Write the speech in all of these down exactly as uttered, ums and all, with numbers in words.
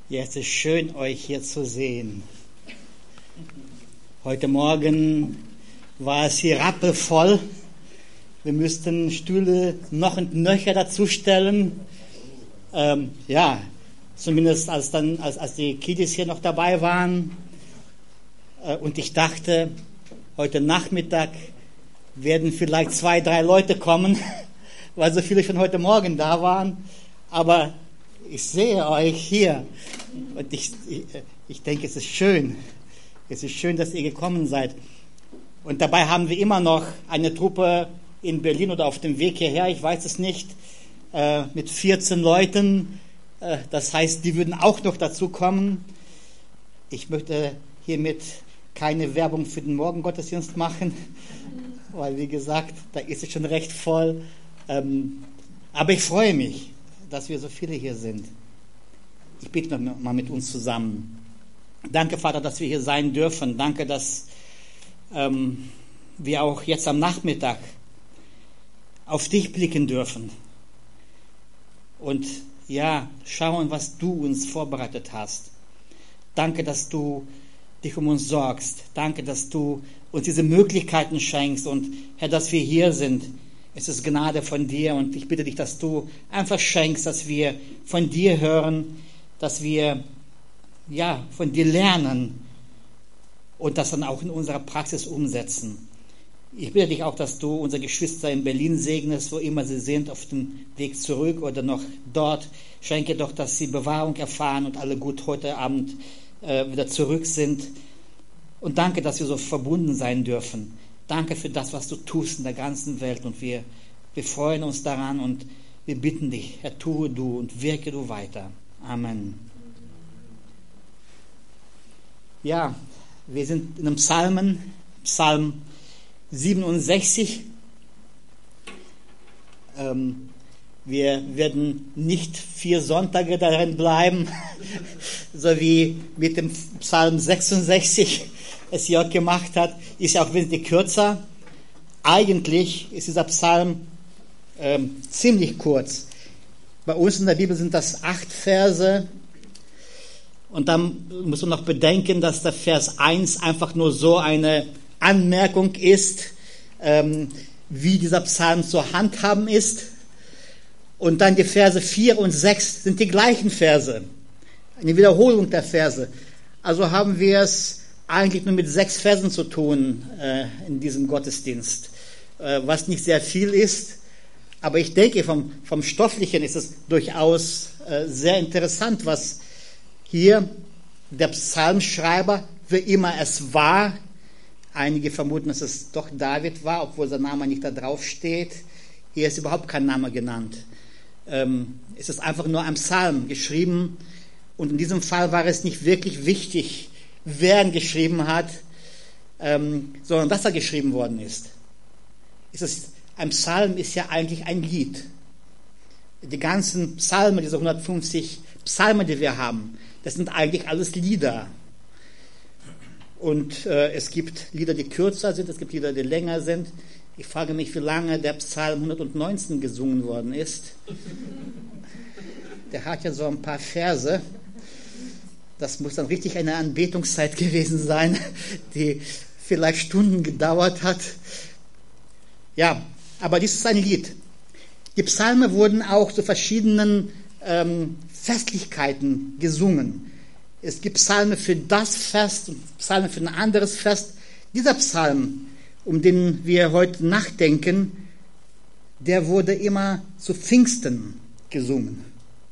Ja, es ist schön, euch hier zu sehen. Heute Morgen war es hier rappelvoll. Wir müssten Stühle noch und nöcher dazustellen. Ähm, ja, zumindest als dann, als, als die Kiddies hier noch dabei waren. Äh, und ich dachte, heute Nachmittag werden vielleicht zwei, drei Leute kommen, weil so viele schon heute Morgen da waren. Aber ich sehe euch hier und ich, ich, ich denke, es ist schön. Es ist schön, dass ihr gekommen seid. Und dabei haben wir immer noch eine Truppe in Berlin oder auf dem Weg hierher, ich weiß es nicht, äh, mit vierzehn Leuten. Äh, das heißt, die würden auch noch dazu kommen. Ich möchte hiermit keine Werbung für den Morgengottesdienst machen, weil, wie gesagt, da ist es schon recht voll. Ähm, aber ich freue mich, dass wir so viele hier sind. Ich bete noch mal mit uns zusammen. Danke, Vater, dass wir hier sein dürfen. Danke, dass ähm, wir auch jetzt am Nachmittag auf dich blicken dürfen. Und ja, schauen, was du uns vorbereitet hast. Danke, dass du dich um uns sorgst. Danke, dass du uns diese Möglichkeiten schenkst. Und Herr, dass wir hier sind, es ist Gnade von dir. Und ich bitte dich, dass du einfach schenkst, dass wir von dir hören, dass wir ja von dir lernen und das dann auch in unserer Praxis umsetzen. Ich bitte dich auch, dass du unsere Geschwister in Berlin segnest, wo immer sie sind, auf dem Weg zurück oder noch dort. Schenke doch, dass sie Bewahrung erfahren und alle gut heute Abend äh, wieder zurück sind. Und danke, dass wir so verbunden sein dürfen. Danke für das, was du tust in der ganzen Welt. Und wir, wir freuen uns daran und wir bitten dich, Herr, tue du und wirke du weiter. Amen. Ja, wir sind in einem Psalmen, Psalm siebenundsechzig. Ähm, wir werden nicht vier Sonntage darin bleiben, so wie mit dem Psalm sechsundsechzig es Jörg gemacht hat. Ist ja auch wesentlich kürzer. Eigentlich ist dieser Psalm ähm, ziemlich kurz. Bei uns in der Bibel sind das acht Verse. Und dann muss man noch bedenken, dass der Vers eins einfach nur so eine Anmerkung ist, ähm, wie dieser Psalm zu handhaben ist. Und dann die Verse vier und sechs sind die gleichen Verse. Eine Wiederholung der Verse. Also haben wir es eigentlich nur mit sechs Versen zu tun äh, in diesem Gottesdienst, äh, was nicht sehr viel ist. Aber ich denke, vom, vom Stofflichen ist es durchaus äh, sehr interessant, was hier der Psalmschreiber, wie immer es war, einige vermuten, dass es doch David war, obwohl sein Name nicht da drauf steht. Hier ist überhaupt kein Name genannt. Ähm, es ist einfach nur ein Psalm geschrieben. Und in diesem Fall war es nicht wirklich wichtig, wer ihn geschrieben hat, ähm, sondern dass er geschrieben worden ist. Es ist. Ein Psalm ist ja eigentlich ein Lied. Die ganzen Psalmen, diese hundertfünfzig Psalmen, die wir haben, das sind eigentlich alles Lieder. Und äh, es gibt Lieder, die kürzer sind, es gibt Lieder, die länger sind. Ich frage mich, wie lange der Psalm hundertneunzehn gesungen worden ist. Der hat ja so ein paar Verse. Das muss dann richtig eine Anbetungszeit gewesen sein, die vielleicht Stunden gedauert hat. Ja, aber dies ist ein Lied. Die Psalme wurden auch zu verschiedenen ähm, Festlichkeiten gesungen. Es gibt Psalme für das Fest und Psalme für ein anderes Fest. Dieser Psalm, um den wir heute nachdenken, der wurde immer zu Pfingsten gesungen.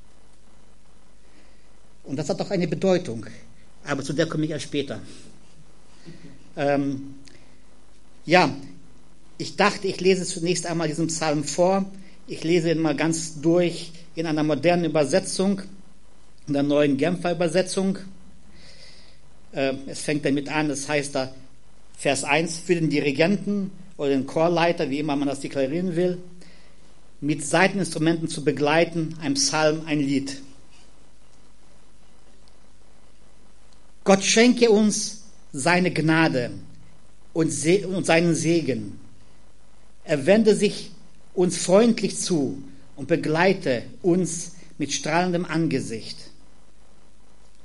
Und das hat auch eine Bedeutung, aber zu der komme ich erst später. Ähm, ja, Ich dachte, ich lese zunächst einmal diesen Psalm vor. Ich lese ihn mal ganz durch in einer modernen Übersetzung, in der neuen Genfer Übersetzung. Es fängt damit an, das heißt da Vers eins, für den Dirigenten oder den Chorleiter, wie immer man das deklarieren will, mit Saiteninstrumenten zu begleiten, ein Psalm, ein Lied. Gott schenke uns seine Gnade und seinen Segen. Er wende sich uns freundlich zu und begleite uns mit strahlendem Angesicht.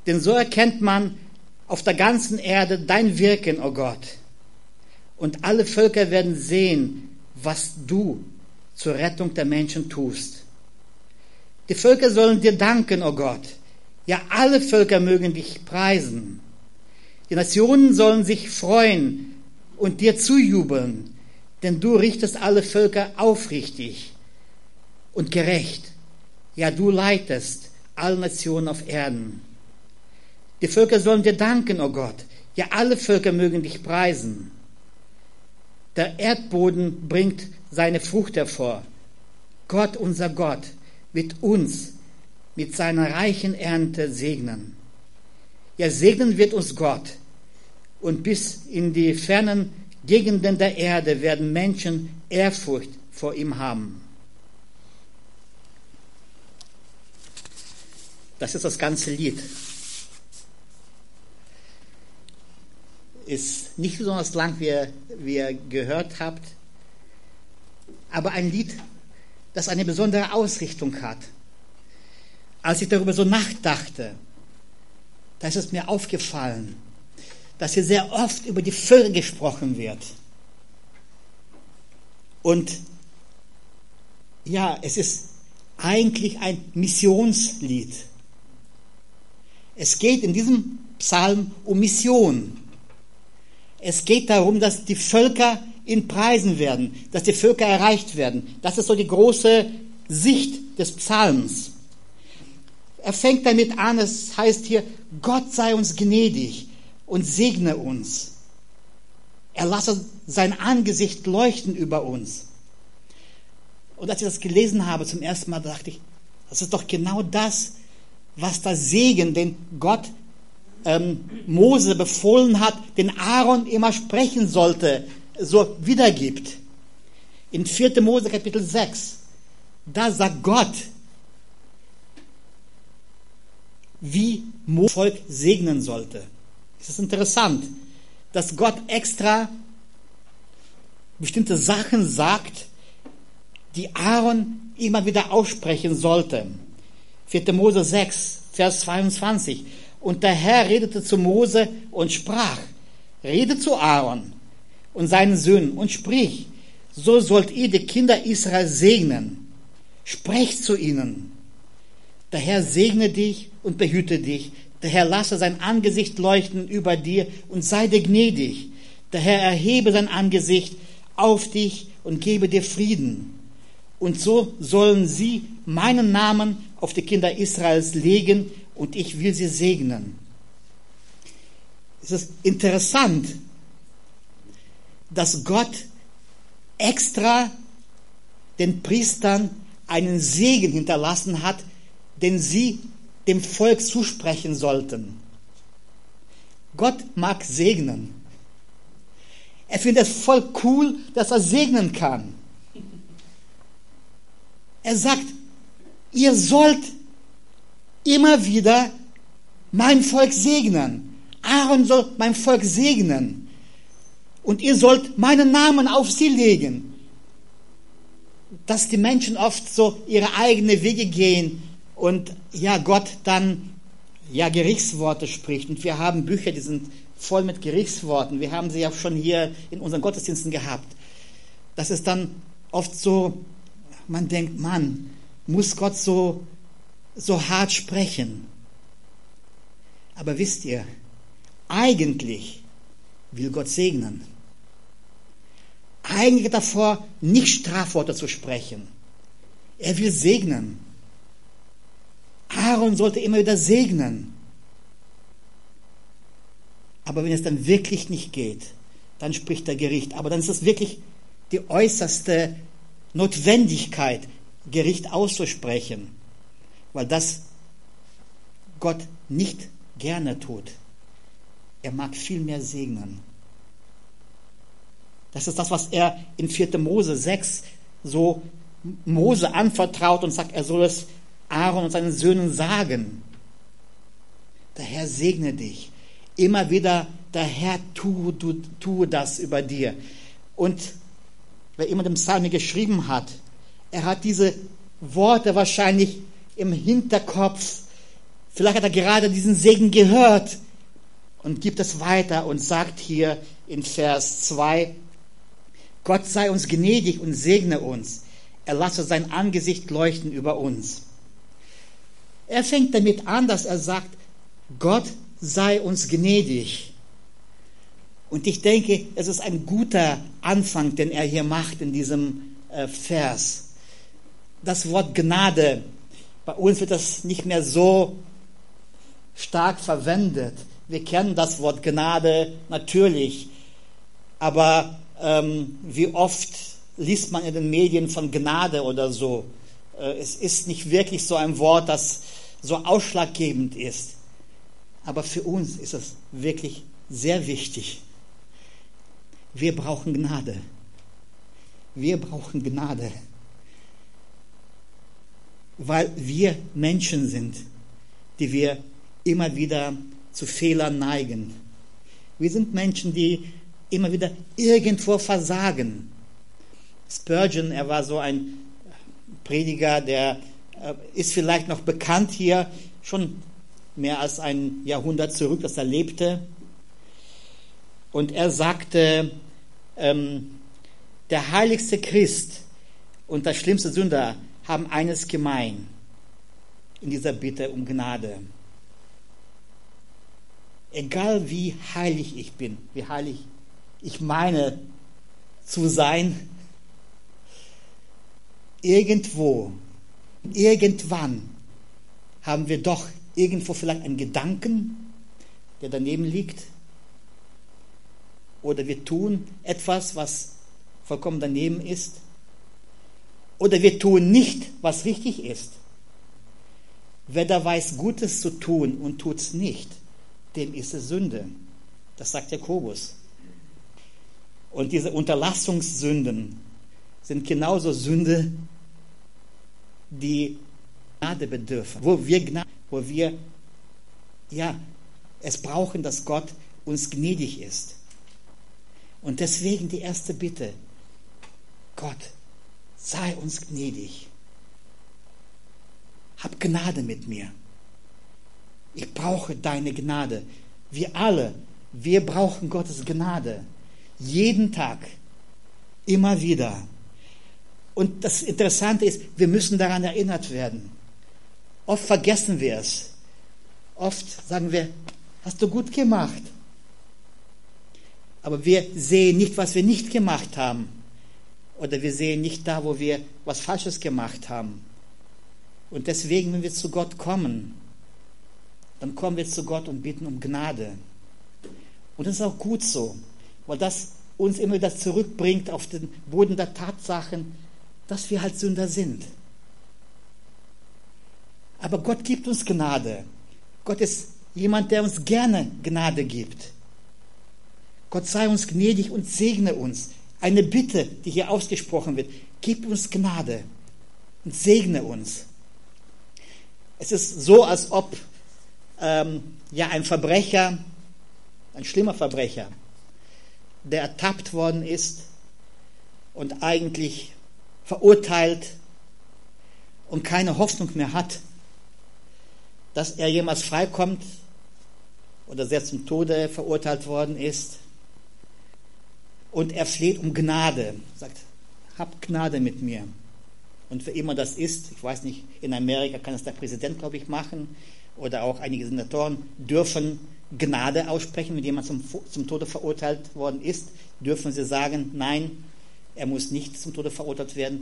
Denn so erkennt man auf der ganzen Erde dein Wirken, o Gott. Und alle Völker werden sehen, was du zur Rettung der Menschen tust. Die Völker sollen dir danken, o Gott. Ja, alle Völker mögen dich preisen. Die Nationen sollen sich freuen und dir zujubeln, denn du richtest alle Völker aufrichtig und gerecht. Ja, du leitest alle Nationen auf Erden. Die Völker sollen dir danken, o Gott. Ja, alle Völker mögen dich preisen. Der Erdboden bringt seine Frucht hervor. Gott, unser Gott, wird uns mit seiner reichen Ernte segnen. Ja, segnen wird uns Gott. Und bis in die fernen Gegenden der Erde werden Menschen Ehrfurcht vor ihm haben. Das ist das ganze Lied. Ist nicht besonders lang, wie ihr, wie ihr gehört habt, aber ein Lied, das eine besondere Ausrichtung hat. Als ich darüber so nachdachte, da ist es mir aufgefallen, dass hier sehr oft über die Völker gesprochen wird. Und ja, es ist eigentlich ein Missionslied. Es geht in diesem Psalm um Mission. Es geht darum, dass die Völker ihn preisen werden, dass die Völker erreicht werden. Das ist so die große Sicht des Psalms. Er fängt damit an, es heißt hier, Gott sei uns gnädig und segne uns. Er lasse sein Angesicht leuchten über uns. Und als ich das gelesen habe zum ersten Mal, dachte ich, das ist doch genau das, was der Segen, den Gott ähm, Mose befohlen hat, den Aaron immer sprechen sollte, so wiedergibt. In vierten Mose Kapitel sechs, da sagt Gott, wie Mose Volk segnen sollte. Es ist interessant, dass Gott extra bestimmte Sachen sagt, die Aaron immer wieder aussprechen sollte. vierten Mose sechs, Vers zweiundzwanzig. Und der Herr redete zu Mose und sprach, rede zu Aaron und seinen Söhnen und sprich, so sollt ihr die Kinder Israel segnen. Sprecht zu ihnen. Der Herr segne dich und behüte dich. Der Herr lasse sein Angesicht leuchten über dir und sei dir gnädig. Der Herr erhebe sein Angesicht auf dich und gebe dir Frieden. Und so sollen sie meinen Namen auf die Kinder Israels legen und ich will sie segnen. Es ist interessant, dass Gott extra den Priestern einen Segen hinterlassen hat, den sie dem Volk zusprechen sollten. Gott mag segnen. Er findet es voll cool, dass er segnen kann. Er sagt, ihr sollt immer wieder mein Volk segnen. Aaron soll mein Volk segnen. Und ihr sollt meinen Namen auf sie legen. Dass die Menschen oft so ihre eigenen Wege gehen und ja, Gott dann ja Gerichtsworte spricht. Und wir haben Bücher, die sind voll mit Gerichtsworten. Wir haben sie ja schon hier in unseren Gottesdiensten gehabt. Das ist dann oft so, man denkt, Mann, muss Gott so, so hart sprechen? Aber wisst ihr, eigentlich will Gott segnen. Eigentlich davor, nicht Strafworte zu sprechen. Er will segnen. Aaron sollte immer wieder segnen. Aber wenn es dann wirklich nicht geht, dann spricht er Gericht. Aber dann ist es wirklich die äußerste Notwendigkeit, Gericht auszusprechen, weil das Gott nicht gerne tut. Er mag viel mehr segnen. Das ist das, was er in vierten Mose sechs so Mose anvertraut und sagt, er soll es Aaron und seinen Söhnen sagen. Der Herr segne dich. Immer wieder, der Herr tue, tue, tue das über dir. Und wer immer den Psalm geschrieben hat, er hat diese Worte wahrscheinlich im Hinterkopf Vielleicht hat er gerade diesen Segen gehört und gibt es weiter und sagt hier in Vers zwei, Gott sei uns gnädig und segne uns. Er lasse sein Angesicht leuchten über uns. Er fängt damit an, dass er sagt, Gott sei uns gnädig. Und ich denke, es ist ein guter Anfang, den er hier macht in diesem äh, Vers. Das Wort Gnade, bei uns wird das nicht mehr so stark verwendet. Wir kennen das Wort Gnade natürlich, aber ähm, wie oft liest man in den Medien von Gnade oder so? Äh, es ist nicht wirklich so ein Wort, das so ausschlaggebend ist. Aber für uns ist es wirklich sehr wichtig. Wir brauchen Gnade. Wir brauchen Gnade. Weil wir Menschen sind, die wir immer wieder zu Fehlern neigen. Wir sind Menschen, die immer wieder irgendwo versagen. Spurgeon, er war so ein Prediger, der äh, ist vielleicht noch bekannt hier, schon mehr als ein Jahrhundert zurück, dass er lebte. Und er sagte, ähm, der heiligste Christ und der schlimmste Sünder haben eines gemein in dieser Bitte um Gnade. Egal wie heilig ich bin, wie heilig ich meine zu sein, irgendwo, irgendwann haben wir doch irgendwo vielleicht einen Gedanken, der daneben liegt, oder wir tun etwas, was vollkommen daneben ist, oder wir tun nicht, was richtig ist. Wer da weiß, Gutes zu tun und tut es nicht, dem ist es Sünde. Das sagt Jakobus. Und diese Unterlassungssünden sind genauso Sünde, die Gnade bedürfen. Wo wir, Gnade, wo wir ja, es brauchen, dass Gott uns gnädig ist. Und deswegen die erste Bitte. Gott, sei uns gnädig. Hab Gnade mit mir. Ich brauche deine Gnade. Wir alle, wir brauchen Gottes Gnade. Jeden Tag. Immer wieder. Und das Interessante ist, wir müssen daran erinnert werden. Oft vergessen wir es. Oft sagen wir, hast du gut gemacht. Aber wir sehen nicht, was wir nicht gemacht haben. Oder wir sehen nicht da, wo wir was Falsches gemacht haben. Und deswegen, wenn wir zu Gott kommen, dann kommen wir zu Gott und bitten um Gnade. Und das ist auch gut so, weil das uns immer wieder zurückbringt auf den Boden der Tatsachen, dass wir halt Sünder sind. Aber Gott gibt uns Gnade. Gott ist jemand, der uns gerne Gnade gibt. Gott sei uns gnädig und segne uns. Eine Bitte, die hier ausgesprochen wird. Gib uns Gnade und segne uns. Es ist so, als ob ähm, ja, ein Verbrecher, ein schlimmer Verbrecher, der ertappt worden ist und eigentlich verurteilt und keine Hoffnung mehr hat, dass er jemals freikommt oder selbst zum Tode verurteilt worden ist. Und er fleht um Gnade, sagt, hab Gnade mit mir. Und wer immer das ist, ich weiß nicht, in Amerika kann es der Präsident, glaube ich, machen, oder auch einige Senatoren dürfen Gnade aussprechen, wenn jemand zum, zum Tode verurteilt worden ist, dürfen sie sagen, nein, er muss nicht zum Tode verurteilt werden.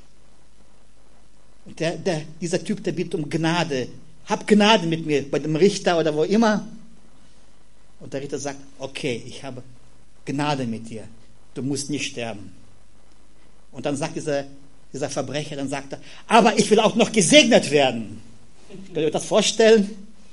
Und der, der, dieser Typ, der bittet um Gnade, hab Gnade mit mir, bei dem Richter oder wo immer. Und der Richter sagt, okay, ich habe Gnade mit dir, du musst nicht sterben. Und dann sagt dieser, dieser Verbrecher, dann sagt er, aber ich will auch noch gesegnet werden. Könnt ihr euch das vorstellen?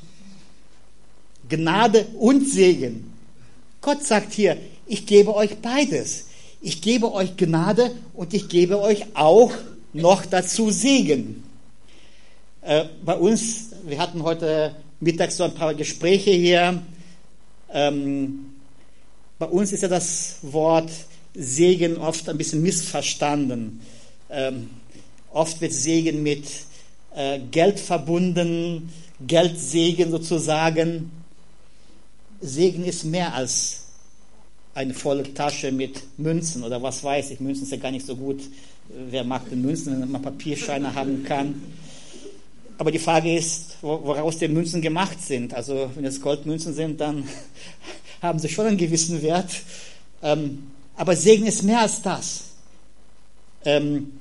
Gnade und Segen. Gott sagt hier, ich gebe euch beides. Ich gebe euch Gnade und ich gebe euch auch noch dazu Segen. Äh, bei uns, wir hatten heute Mittag so ein paar Gespräche hier. Ähm, bei uns ist ja das Wort Segen oft ein bisschen missverstanden. Ähm, oft wird Segen mit äh, Geld verbunden, Geldsegen sozusagen. Segen ist mehr als eine volle Tasche mit Münzen oder was weiß ich. Münzen ist ja gar nicht so gut. Wer mag denn Münzen, wenn man Papierscheine haben kann? Aber die Frage ist, woraus die Münzen gemacht sind. Also wenn es Goldmünzen sind, dann haben sie schon einen gewissen Wert. Ähm, aber Segen ist mehr als das. Ähm,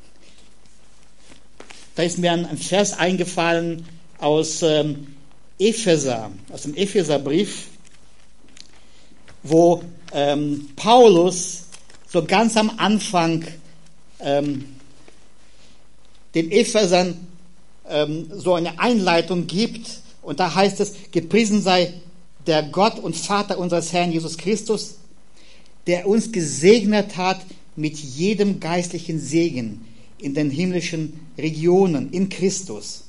da ist mir ein, ein Vers eingefallen aus ähm, Epheser, aus dem Epheserbrief, wo ähm, Paulus so ganz am Anfang ähm, den Ephesern ähm, so eine Einleitung gibt. Und da heißt es, gepriesen sei der Gott und Vater unseres Herrn Jesus Christus, der uns gesegnet hat mit jedem geistlichen Segen in den himmlischen Regionen in Christus.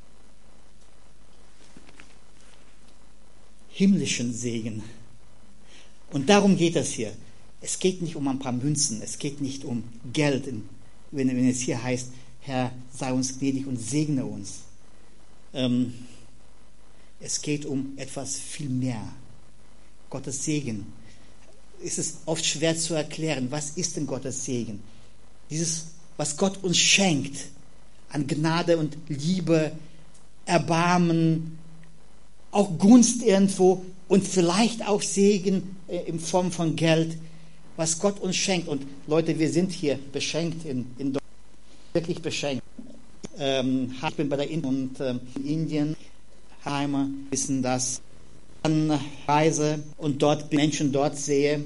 Himmlischen Segen. Und darum geht es hier. Es geht nicht um ein paar Münzen, es geht nicht um Geld, wenn, wenn es hier heißt, Herr, sei uns gnädig und segne uns. Ähm, es geht um etwas viel mehr. Gottes Segen. Es ist oft schwer zu erklären, was ist denn Gottes Segen? Dieses, was Gott uns schenkt, an Gnade und Liebe, Erbarmen, auch Gunst irgendwo und vielleicht auch Segen in Form von Geld, was Gott uns schenkt. Und Leute, wir sind hier beschenkt in, in Deutschland, wirklich beschenkt. Ähm, ich bin bei der Indien und ähm, in Indien, Heimer wissen das, an Reise und dort Menschen dort sehe.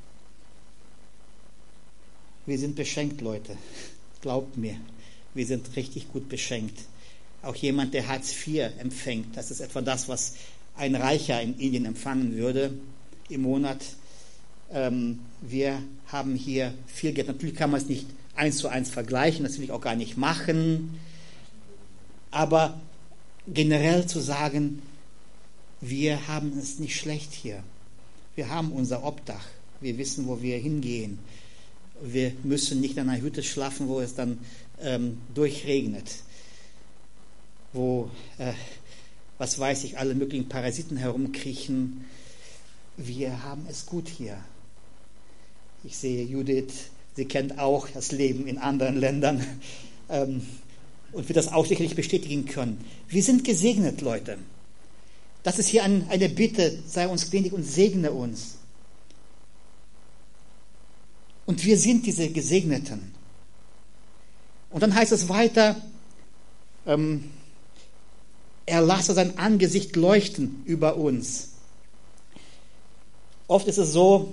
Wir sind beschenkt, Leute. Glaubt mir, wir sind richtig gut beschenkt. Auch jemand, der Hartz vier empfängt, das ist etwa das, was ein Reicher in Indien empfangen würde im Monat. Ähm, wir haben hier viel Geld. Natürlich kann man es nicht eins zu eins vergleichen, das will ich auch gar nicht machen. Aber generell zu sagen, wir haben es nicht schlecht hier. Wir haben unser Obdach. Wir wissen, wo wir hingehen. Wir müssen nicht in einer Hütte schlafen, wo es dann ähm, durchregnet. Wo, äh, was weiß ich, alle möglichen Parasiten herumkriechen. Wir haben es gut hier. Ich sehe Judith, sie kennt auch das Leben in anderen Ländern ähm, und wird das auch sicherlich bestätigen können. Wir sind gesegnet, Leute. Das ist hier ein, eine Bitte, sei uns gnädig und segne uns. Und wir sind diese Gesegneten. Und dann heißt es weiter, ähm, er lasse sein Angesicht leuchten über uns. Oft ist es so,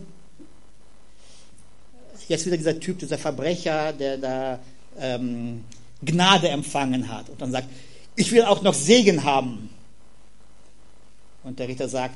jetzt wieder dieser Typ, dieser Verbrecher, der da ähm, Gnade empfangen hat und dann sagt, ich will auch noch Segen haben. Und der Richter sagt,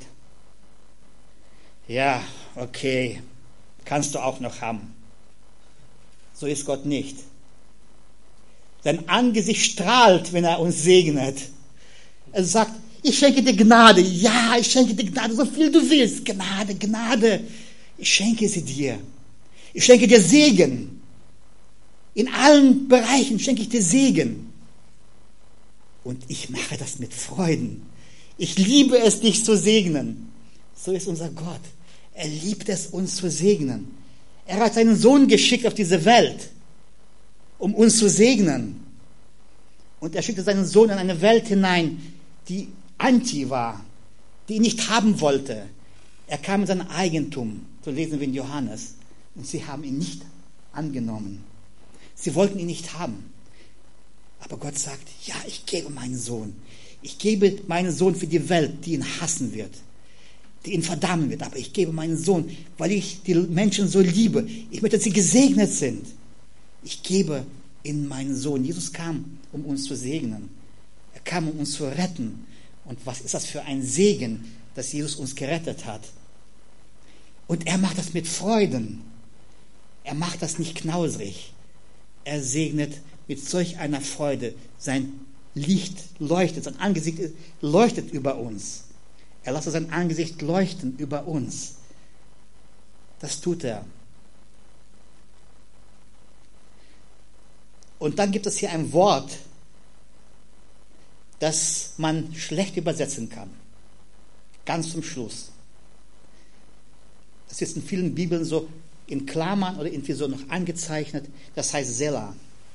ja, okay, kannst du auch noch haben. So ist Gott nicht. Sein Angesicht strahlt, wenn er uns segnet. Er sagt, ich schenke dir Gnade. Ja, ich schenke dir Gnade, so viel du willst. Gnade, Gnade. Ich schenke sie dir. Ich schenke dir Segen. In allen Bereichen schenke ich dir Segen. Und ich mache das mit Freuden. Ich liebe es, dich zu segnen. So ist unser Gott. Er liebt es, uns zu segnen. Er hat seinen Sohn geschickt auf diese Welt, um uns zu segnen. Und er schickte seinen Sohn in eine Welt hinein, die anti war, die ihn nicht haben wollte. Er kam in sein Eigentum, so lesen wir in Johannes. Und sie haben ihn nicht angenommen. Sie wollten ihn nicht haben. Aber Gott sagt, ja, ich gebe meinen Sohn. Ich gebe meinen Sohn für die Welt, die ihn hassen wird, die ihn verdammen wird. Aber ich gebe meinen Sohn, weil ich die Menschen so liebe. Ich möchte, dass sie gesegnet sind. Ich gebe in meinen Sohn. Jesus kam, um uns zu segnen. Er kam, um uns zu retten. Und was ist das für ein Segen, dass Jesus uns gerettet hat? Und er macht das mit Freuden. Er macht das nicht knausrig. Er segnet mit solch einer Freude. Sein Licht leuchtet, sein Angesicht leuchtet über uns. Er lässt sein Angesicht leuchten über uns. Das tut er. Und dann gibt es hier ein Wort, das man schlecht übersetzen kann. Ganz zum Schluss. Das ist in vielen Bibeln so in Klammern oder irgendwie so noch angezeichnet. Das heißt Selah.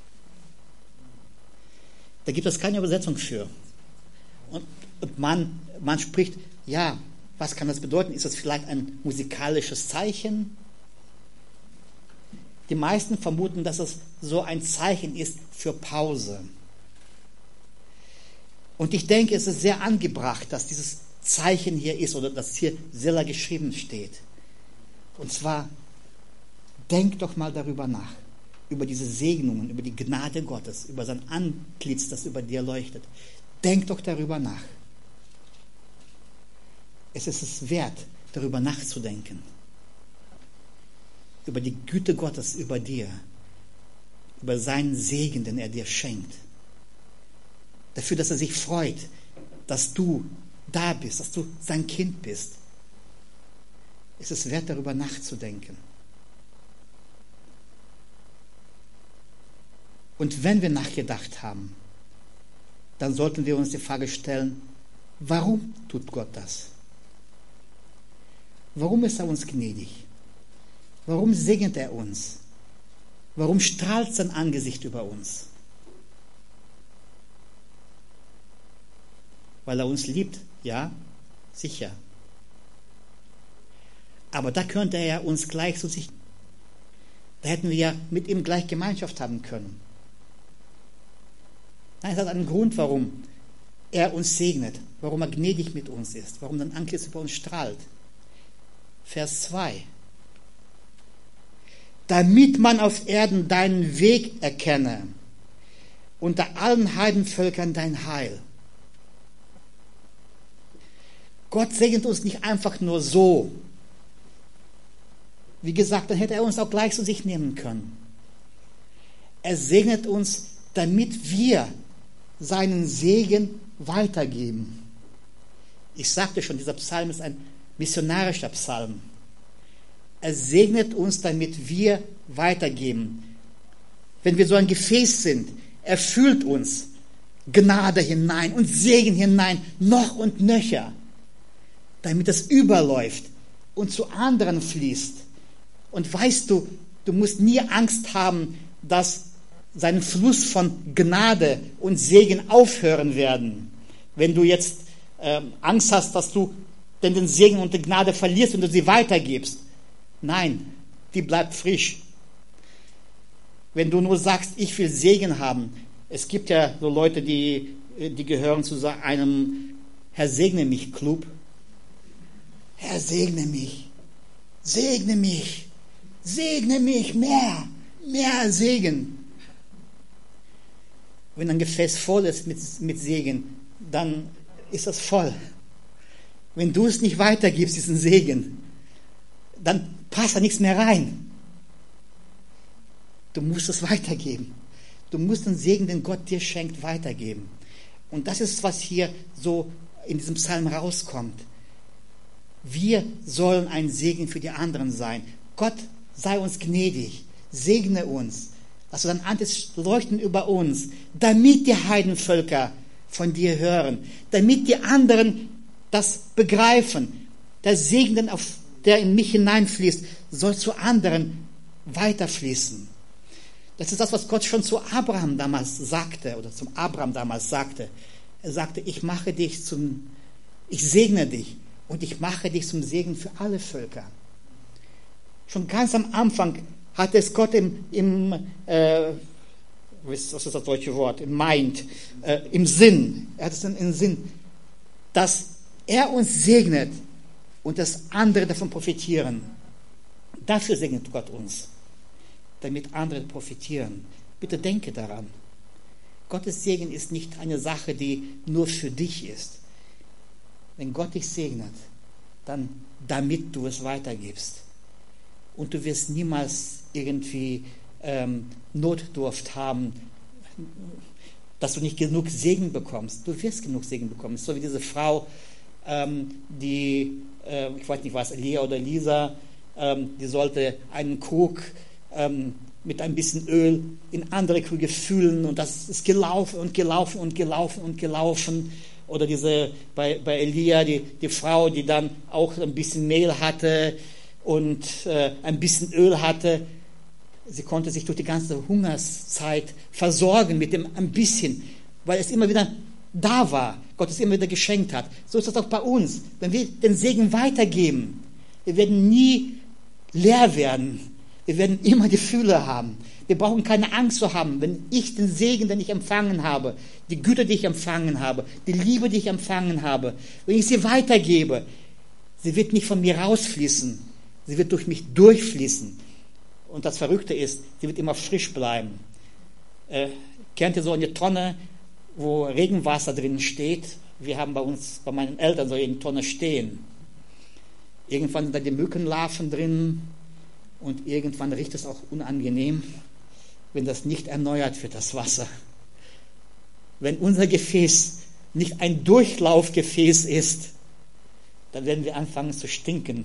Da gibt es keine Übersetzung für. Und, und man, man spricht, ja, was kann das bedeuten? Ist das vielleicht ein musikalisches Zeichen? Die meisten vermuten, dass es so ein Zeichen ist für Pause. Und ich denke, es ist sehr angebracht, dass dieses Zeichen hier ist oder dass hier Selah geschrieben steht. Und zwar, denk doch mal darüber nach, über diese Segnungen, über die Gnade Gottes, über sein Antlitz, das über dir leuchtet. Denk doch darüber nach. Es ist es wert, darüber nachzudenken. Über die Güte Gottes über dir, über seinen Segen, den er dir schenkt. Dafür, dass er sich freut, dass du da bist, dass du sein Kind bist. Es ist wert, darüber nachzudenken. Und wenn wir nachgedacht haben, dann sollten wir uns die Frage stellen, warum tut Gott das? Warum ist er uns gnädig? Warum segnet er uns? Warum strahlt sein Angesicht über uns? Weil er uns liebt, ja, sicher. Aber da könnte er ja uns gleich zu sich, da hätten wir ja mit ihm gleich Gemeinschaft haben können. Nein, es hat einen Grund, warum er uns segnet, warum er gnädig mit uns ist, warum sein Angesicht über uns strahlt. Vers zwei. Damit man auf Erden deinen Weg erkenne, unter allen Heidenvölkern dein Heil. Gott segnet uns nicht einfach nur so. Wie gesagt, dann hätte er uns auch gleich zu sich nehmen können. Er segnet uns, damit wir seinen Segen weitergeben. Ich sagte schon, dieser Psalm ist ein missionarischer Psalm. Er segnet uns, damit wir weitergeben. Wenn wir so ein Gefäß sind, er füllt uns Gnade hinein und Segen hinein, noch und nöcher, damit es überläuft und zu anderen fließt. Und weißt du, du musst nie Angst haben, dass sein Fluss von Gnade und Segen aufhören werden. Wenn du jetzt äh, Angst hast, dass du denn den Segen und die Gnade verlierst und du sie weitergibst. Nein, die bleibt frisch. Wenn du nur sagst, ich will Segen haben. Es gibt ja so Leute, die, die gehören zu so einem Herr segne mich Club. Herr segne mich, segne mich, segne mich, mehr, mehr Segen. Wenn ein Gefäß voll ist mit, mit Segen, dann ist das voll. Wenn du es nicht weitergibst, diesen Segen, dann passt da nichts mehr rein. Du musst es weitergeben. Du musst den Segen, den Gott dir schenkt, weitergeben. Und das ist, was hier so in diesem Psalm rauskommt. Wir sollen ein Segen für die anderen sein. Gott sei uns gnädig, segne uns. Lass dein Antlitz leuchten über uns, damit die Heidenvölker von dir hören, damit die anderen das begreifen. Der Segen, der in mich hineinfließt, soll zu anderen weiterfließen. Das ist das, was Gott schon zu Abraham damals sagte, oder zum Abraham damals sagte. Er sagte, ich mache dich zum, ich segne dich und ich mache dich zum Segen für alle Völker. Schon ganz am Anfang hat es Gott im, im äh, was ist das deutsche Wort, im Mind, äh, im Sinn, er hat es dann im Sinn, dass er uns segnet und dass andere davon profitieren. Dafür segnet Gott uns, damit andere profitieren. Bitte denke daran. Gottes Segen ist nicht eine Sache, die nur für dich ist. Wenn Gott dich segnet, dann damit du es weitergibst. Und du wirst niemals irgendwie ähm, Notdurft haben, dass du nicht genug Segen bekommst. Du wirst genug Segen bekommen. So wie diese Frau, ähm, die, äh, ich weiß nicht was, Elia oder Lisa, ähm, die sollte einen Krug ähm, mit ein bisschen Öl in andere Krüge füllen und das ist gelaufen und gelaufen und gelaufen und gelaufen. Oder diese bei, bei Elia, die, die Frau, die dann auch ein bisschen Mehl hatte und äh, ein bisschen Öl hatte. Sie konnte sich durch die ganze Hungerszeit versorgen mit dem ein bisschen, weil es immer wieder da war, Gott es immer wieder geschenkt hat. So ist das auch bei uns. Wenn wir den Segen weitergeben, wir werden nie leer werden. Wir werden immer die Fülle haben. Wir brauchen keine Angst zu haben, wenn ich den Segen, den ich empfangen habe, die Güter, die ich empfangen habe, die Liebe, die ich empfangen habe, wenn ich sie weitergebe, sie wird nicht von mir rausfließen, sie wird durch mich durchfließen. Und das Verrückte ist, sie wird immer frisch bleiben. Äh, kennt ihr so eine Tonne, wo Regenwasser drin steht? Wir haben bei uns, bei meinen Eltern so eine Tonne stehen. Irgendwann sind da die Mückenlarven drin und irgendwann riecht es auch unangenehm, wenn das nicht erneuert wird, das Wasser. Wenn unser Gefäß nicht ein Durchlaufgefäß ist, dann werden wir anfangen zu stinken.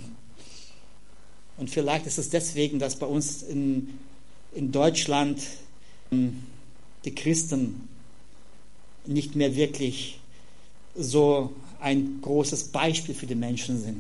Und vielleicht ist es deswegen, dass bei uns in, in Deutschland die Christen nicht mehr wirklich so ein großes Beispiel für die Menschen sind,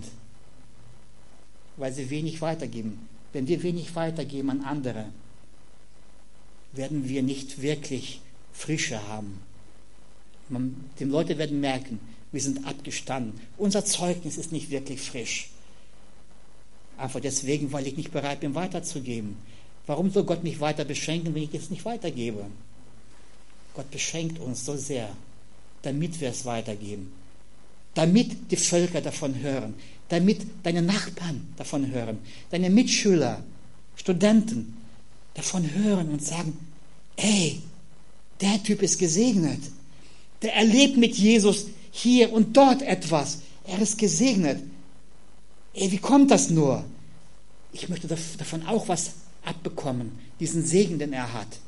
weil sie wenig weitergeben. Wenn wir wenig weitergeben an andere, werden wir nicht wirklich Frische haben. Man, die Leute werden merken, wir sind abgestanden. Unser Zeugnis ist nicht wirklich frisch. Einfach deswegen, weil ich nicht bereit bin, weiterzugeben. Warum soll Gott mich weiter beschenken, wenn ich es nicht weitergebe? Gott beschenkt uns so sehr, damit wir es weitergeben. Damit die Völker davon hören. Damit deine Nachbarn davon hören. Deine Mitschüler, Studenten davon hören und sagen, ey, der Typ ist gesegnet. Der erlebt mit Jesus hier und dort etwas. Er ist gesegnet. Ey, wie kommt das nur? Ich möchte davon auch was abbekommen, diesen Segen, den er hat.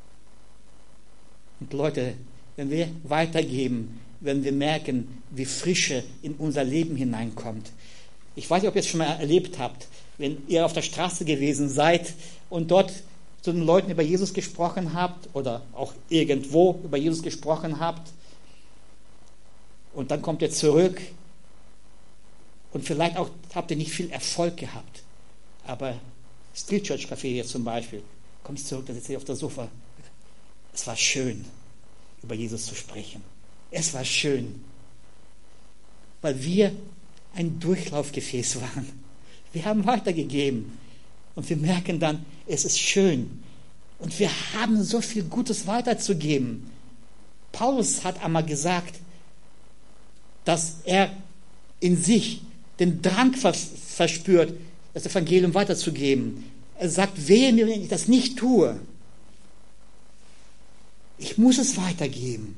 Und Leute, wenn wir weitergeben, wenn wir merken, wie Frische in unser Leben hineinkommt. Ich weiß nicht, ob ihr es schon mal erlebt habt, wenn ihr auf der Straße gewesen seid und dort zu den Leuten über Jesus gesprochen habt oder auch irgendwo über Jesus gesprochen habt und dann kommt ihr zurück und vielleicht auch habt ihr nicht viel Erfolg gehabt, aber Street Church Café hier zum Beispiel, kommst zurück, da sitzt ihr auf der Sofa. Es war schön, über Jesus zu sprechen. Es war schön, weil wir ein Durchlaufgefäß waren. Wir haben weitergegeben und wir merken dann, es ist schön und wir haben so viel Gutes weiterzugeben. Paulus hat einmal gesagt, dass er in sich den Drang verspürt, das Evangelium weiterzugeben. Er sagt, wehe mir, wenn ich das nicht tue. Ich muss es weitergeben.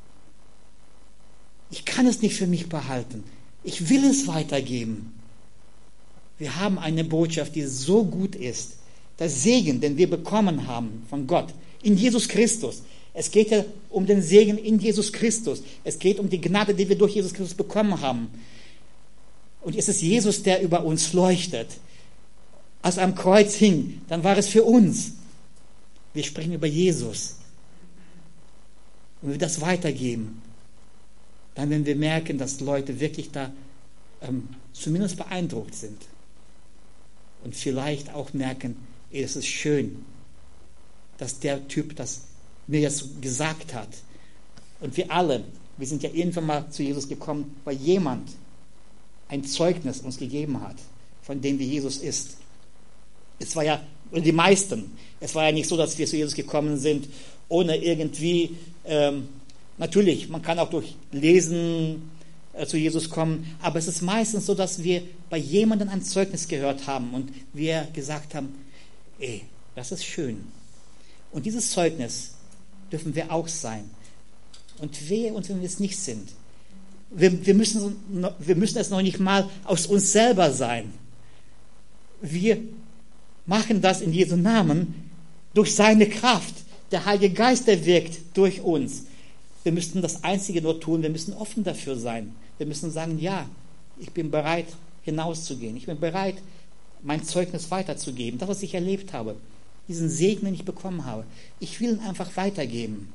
Ich kann es nicht für mich behalten. Ich will es weitergeben. Wir haben eine Botschaft, die so gut ist. Der Segen, den wir bekommen haben von Gott, in Jesus Christus. Es geht ja um den Segen in Jesus Christus. Es geht um die Gnade, die wir durch Jesus Christus bekommen haben. Und es ist Jesus, der über uns leuchtet. Als er am Kreuz hing, dann war es für uns. Wir sprechen über Jesus. Und wenn wir das weitergeben, dann werden wir merken, dass Leute wirklich da ähm, zumindest beeindruckt sind. Und vielleicht auch merken, ey, es ist schön, dass der Typ das mir jetzt gesagt hat. Und wir alle, wir sind ja irgendwann mal zu Jesus gekommen, weil jemand ein Zeugnis uns gegeben hat, von dem wie Jesus ist. Es war ja, und die meisten, es war ja nicht so, dass wir zu Jesus gekommen sind, ohne irgendwie, ähm, natürlich, man kann auch durch Lesen äh, zu Jesus kommen, aber es ist meistens so, dass wir bei jemandem ein Zeugnis gehört haben und wir gesagt haben, ey, das ist schön. Und dieses Zeugnis dürfen wir auch sein. Und wehe uns, wenn wir es nicht sind. Wir, wir, müssen, wir müssen es noch nicht mal aus uns selber sein. Wir machen das in Jesu Namen durch seine Kraft. Der Heilige Geist, der wirkt durch uns. Wir müssen das Einzige nur tun, wir müssen offen dafür sein. Wir müssen sagen, ja, ich bin bereit, hinauszugehen. Ich bin bereit, mein Zeugnis weiterzugeben. Das, was ich erlebt habe. diesen Segen, den ich bekommen habe. Ich will ihn einfach weitergeben.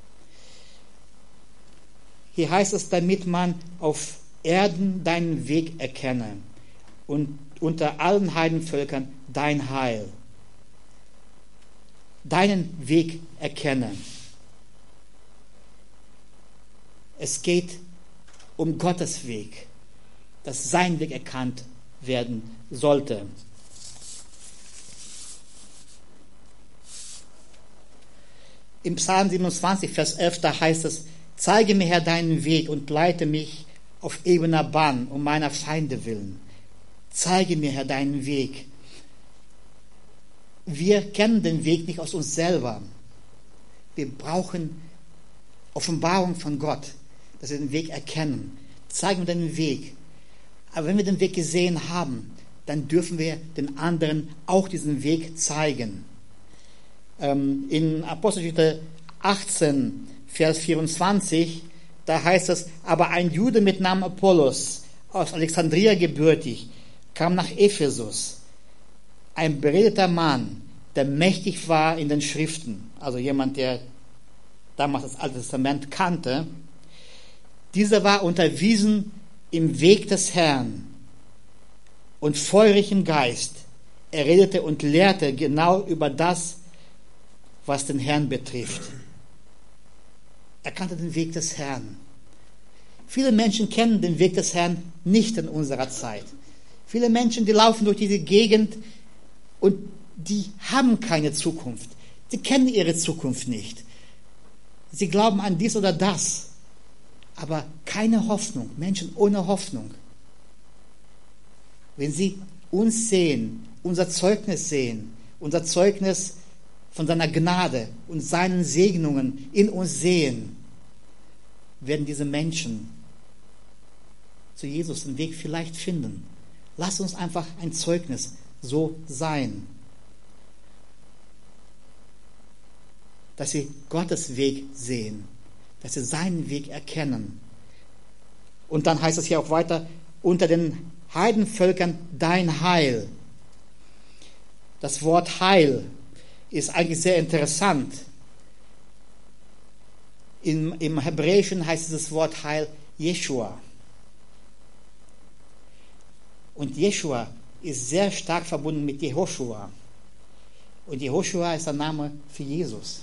Hier heißt es, damit man auf Erden deinen Weg erkenne und unter allen Heidenvölkern dein Heil. Deinen Weg erkenne. Es geht um Gottes Weg, dass sein Weg erkannt werden sollte. Im Psalm siebenundzwanzig, Vers elf, da heißt es, zeige mir, Herr, deinen Weg und leite mich auf ebener Bahn um meiner Feinde willen. Zeige mir, Herr, deinen Weg. Wir kennen den Weg nicht aus uns selber. Wir brauchen Offenbarung von Gott, dass wir den Weg erkennen. Zeigen wir den Weg. Aber wenn wir den Weg gesehen haben, dann dürfen wir den anderen auch diesen Weg zeigen. In Apostelgeschichte achtzehn, Vers vierundzwanzig, da heißt es, aber ein Jude mit Namen Apollos, aus Alexandria gebürtig, kam nach Ephesus. Ein beredeter Mann, der mächtig war in den Schriften, also jemand, der damals das Alte Testament kannte. Dieser war unterwiesen im Weg des Herrn und feurig im Geist. Er redete und lehrte genau über das, was den Herrn betrifft. Er kannte den Weg des Herrn. Viele Menschen kennen den Weg des Herrn nicht in unserer Zeit. Viele Menschen, die laufen durch diese Gegend und die haben keine Zukunft. Sie kennen ihre Zukunft nicht. Sie glauben an dies oder das, aber keine Hoffnung. Menschen ohne Hoffnung. Wenn sie uns sehen, unser Zeugnis sehen, unser Zeugnis von seiner Gnade und seinen Segnungen in uns sehen, werden diese Menschen zu Jesus den Weg vielleicht finden. Lass uns einfach ein Zeugnis so sein, dass sie Gottes Weg sehen, dass sie seinen Weg erkennen. Und dann heißt es hier auch weiter, unter den Heidenvölkern dein Heil. Das Wort Heil ist eigentlich sehr interessant. Im, im Hebräischen heißt dieses Wort Heil Jeshua. Und Jeshua ist sehr stark verbunden mit Jehoshua. Und Jehoshua ist der Name für Jesus.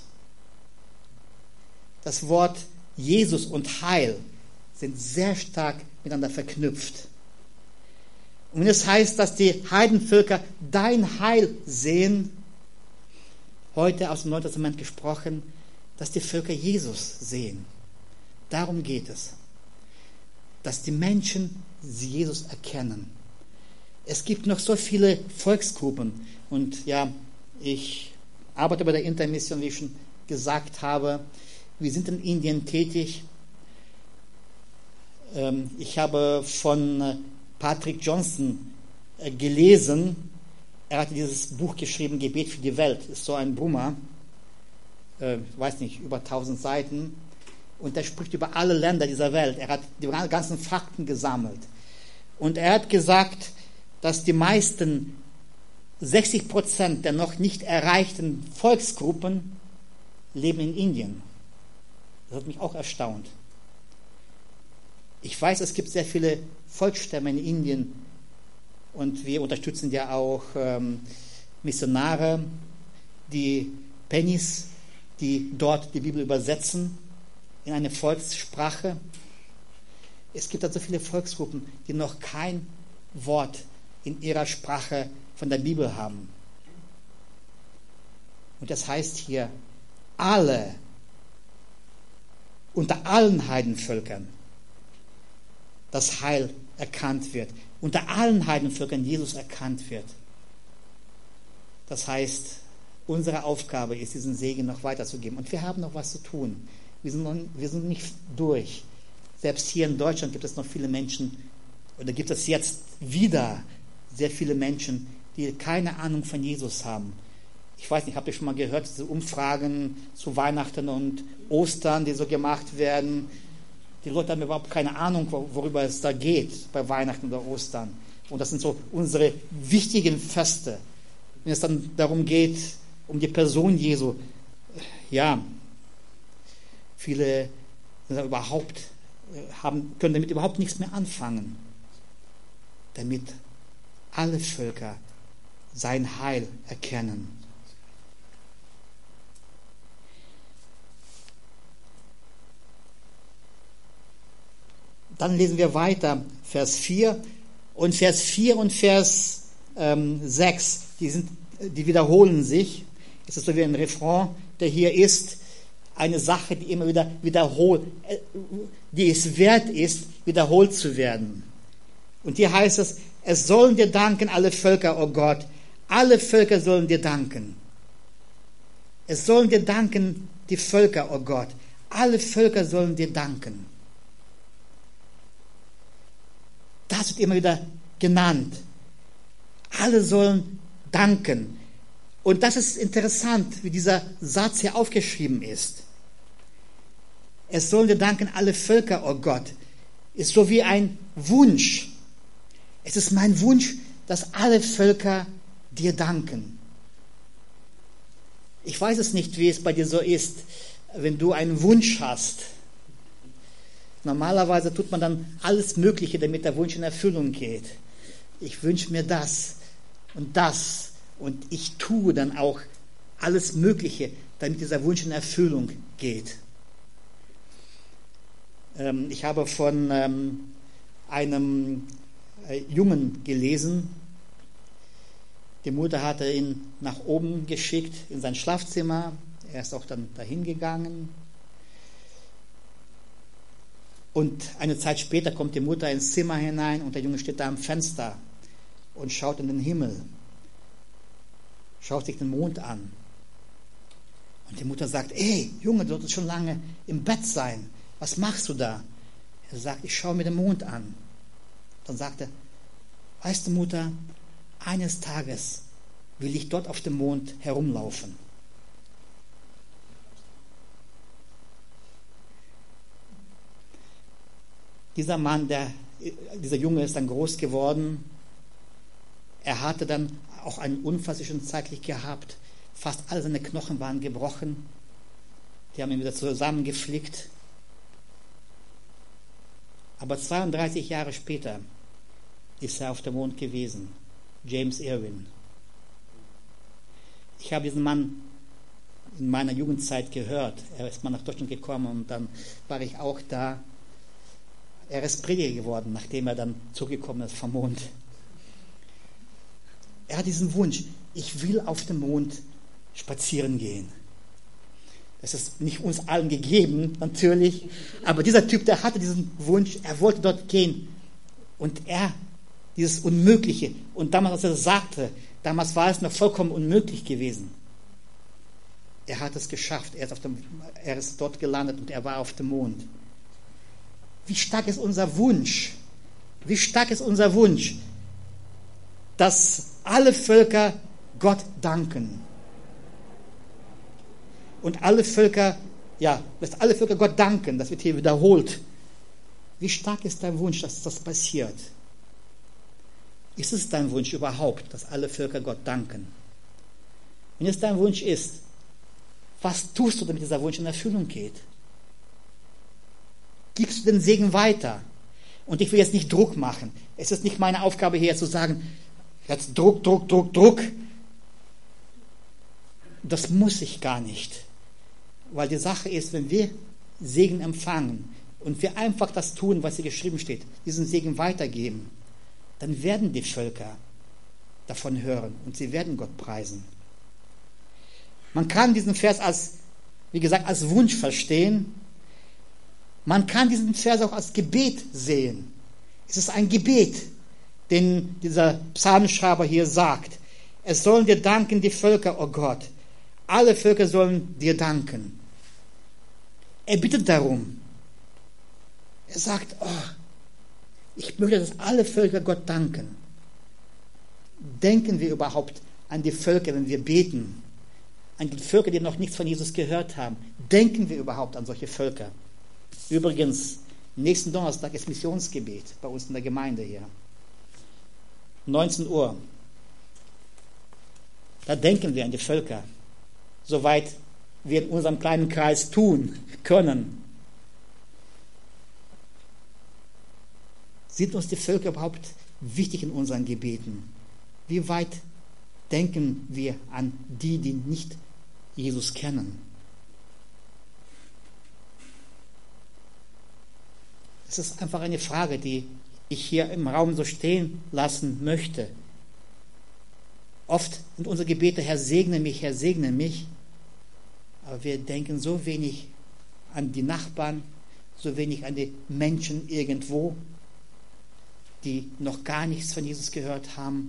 Das Wort Jesus und Heil sind sehr stark miteinander verknüpft. Und wenn es heißt, dass die Heidenvölker dein Heil sehen, heute aus dem Neuen Testament gesprochen, dass die Völker Jesus sehen. Darum geht es. Dass die Menschen Jesus erkennen. Es gibt noch so viele Volksgruppen. Und ja, ich arbeite bei der Intermission, wie ich schon gesagt habe. Wir sind in Indien tätig. Ich habe von Patrick Johnson gelesen. Er hatte dieses Buch geschrieben, Gebet für die Welt. Ist so ein Brummer. Ich weiß nicht, über tausend Seiten. Und er spricht über alle Länder dieser Welt. Er hat die ganzen Fakten gesammelt. Und er hat gesagt, dass die meisten, sechzig Prozent der noch nicht erreichten Volksgruppen leben in Indien. Das hat mich auch erstaunt. Ich weiß, es gibt sehr viele Volksstämme in Indien und wir unterstützen ja auch ähm, Missionare, die Pennies, die dort die Bibel übersetzen in eine Volkssprache. Es gibt also viele Volksgruppen, die noch kein Wort in ihrer Sprache von der Bibel haben. Und das heißt hier, alle, unter allen Heidenvölkern, das Heil erkannt wird. Unter allen Heidenvölkern Jesus erkannt wird. Das heißt, unsere Aufgabe ist, diesen Segen noch weiterzugeben. Und wir haben noch was zu tun. Wir sind, noch, wir sind nicht durch. Selbst hier in Deutschland gibt es noch viele Menschen, oder gibt es jetzt wieder sehr viele Menschen, die keine Ahnung von Jesus haben. Ich weiß nicht, habt ihr schon mal gehört, diese Umfragen zu Weihnachten und Ostern, die so gemacht werden. Die Leute haben überhaupt keine Ahnung, worüber es da geht bei Weihnachten oder Ostern. Und das sind so unsere wichtigen Feste. Wenn es dann darum geht, um die Person Jesu. Ja, viele überhaupt haben, können damit überhaupt nichts mehr anfangen. Damit alle Völker sein Heil erkennen. Dann lesen wir weiter, Vers vier. Und Vers vier und Vers ähm, sechs, die, sind, die wiederholen sich. Es ist so wie ein Refrain, der hier ist. Eine Sache, die immer wieder wiederholt, die es wert ist, wiederholt zu werden. Und hier heißt es, es sollen dir danken alle Völker, oh Gott. Alle Völker sollen dir danken. Es sollen dir danken die Völker, oh Gott. Alle Völker sollen dir danken. Das wird immer wieder genannt. Alle sollen danken. Und das ist interessant, wie dieser Satz hier aufgeschrieben ist. Es sollen dir danken alle Völker, oh Gott. Ist so wie ein Wunsch. Es ist mein Wunsch, dass alle Völker dir danken. Ich weiß es nicht, wie es bei dir so ist, wenn du einen Wunsch hast. Normalerweise tut man dann alles Mögliche, damit der Wunsch in Erfüllung geht. Ich wünsche mir das und das und ich tue dann auch alles Mögliche, damit dieser Wunsch in Erfüllung geht. Ähm, ich habe von ähm, einem äh, Jungen gelesen. Die Mutter hatte ihn nach oben geschickt in sein Schlafzimmer. Er ist auch dann dahin gegangen. Und eine Zeit später kommt die Mutter ins Zimmer hinein und der Junge steht da am Fenster und schaut in den Himmel, schaut sich den Mond an. Und die Mutter sagt, ey, Junge, du solltest schon lange im Bett sein. Was machst du da? Er sagt, ich schaue mir den Mond an. Dann sagt er, weißt du, Mutter, eines Tages will ich dort auf dem Mond herumlaufen. Dieser Mann, der, dieser Junge ist dann groß geworden. Er hatte dann auch einen Unfall zwischenzeitlich gehabt. Fast alle seine Knochen waren gebrochen. Die haben ihn wieder zusammengeflickt. Aber zweiunddreißig Jahre später ist er auf dem Mond gewesen. James Irwin. Ich habe diesen Mann in meiner Jugendzeit gehört. Er ist mal nach Deutschland gekommen und dann war ich auch da. Er ist Prediger geworden, nachdem er dann zurückgekommen ist vom Mond. Er hat diesen Wunsch, ich will auf dem Mond spazieren gehen. Das ist nicht uns allen gegeben, natürlich, aber dieser Typ, der hatte diesen Wunsch, er wollte dort gehen. Und er, dieses Unmögliche, und damals, als er das sagte, damals war es noch vollkommen unmöglich gewesen. Er hat es geschafft, er ist, auf dem, er ist dort gelandet und er war auf dem Mond. Wie stark ist unser Wunsch, wie stark ist unser Wunsch, dass alle Völker Gott danken. Und alle Völker, ja, dass alle Völker Gott danken, das wird hier wiederholt. Wie stark ist dein Wunsch, dass das passiert? Ist es dein Wunsch überhaupt, dass alle Völker Gott danken? Wenn es dein Wunsch ist, was tust du, damit dieser Wunsch in Erfüllung geht? Gibst du den Segen weiter? Und ich will jetzt nicht Druck machen. Es ist nicht meine Aufgabe hier zu sagen, jetzt Druck, Druck, Druck, Druck. Das muss ich gar nicht. Weil die Sache ist, wenn wir Segen empfangen und wir einfach das tun, was hier geschrieben steht, diesen Segen weitergeben, dann werden die Völker davon hören und sie werden Gott preisen. Man kann diesen Vers als, wie gesagt, als Wunsch verstehen. Man kann diesen Vers auch als Gebet sehen. Es ist ein Gebet, den dieser Psalmschreiber hier sagt. Es sollen dir danken die Völker, oh Gott. Alle Völker sollen dir danken. Er bittet darum. Er sagt, oh, ich möchte, dass alle Völker Gott danken. Denken wir überhaupt an die Völker, wenn wir beten? An die Völker, die noch nichts von Jesus gehört haben. Denken wir überhaupt an solche Völker? Übrigens, nächsten Donnerstag ist Missionsgebet bei uns in der Gemeinde hier. neunzehn Uhr. Da denken wir an die Völker. soweit wir in unserem kleinen Kreis tun können. Sind uns die Völker überhaupt wichtig in unseren Gebeten? Wie weit denken wir an die, die nicht Jesus kennen? Es ist einfach eine Frage, die ich hier im Raum so stehen lassen möchte. Oft sind unsere Gebete, Herr, segne mich, Herr, segne mich. Aber wir denken so wenig an die Nachbarn, so wenig an die Menschen irgendwo, die noch gar nichts von Jesus gehört haben.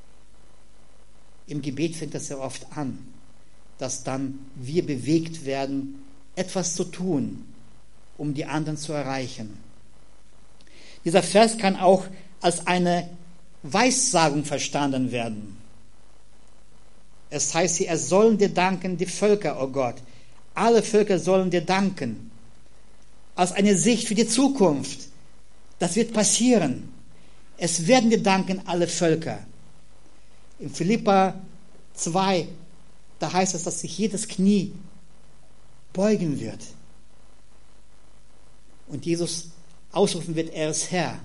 Im Gebet fängt das ja oft an, dass dann wir bewegt werden, etwas zu tun, um die anderen zu erreichen. Dieser Vers kann auch als eine Weissagung verstanden werden. Es heißt hier, es sollen dir danken die Völker, oh Gott. Alle Völker sollen dir danken. Als eine Sicht für die Zukunft. Das wird passieren. Es werden dir danken alle Völker. In Philipper zwei, da heißt es, dass sich jedes Knie beugen wird. Und Jesus ausrufen wird, er ist Herr.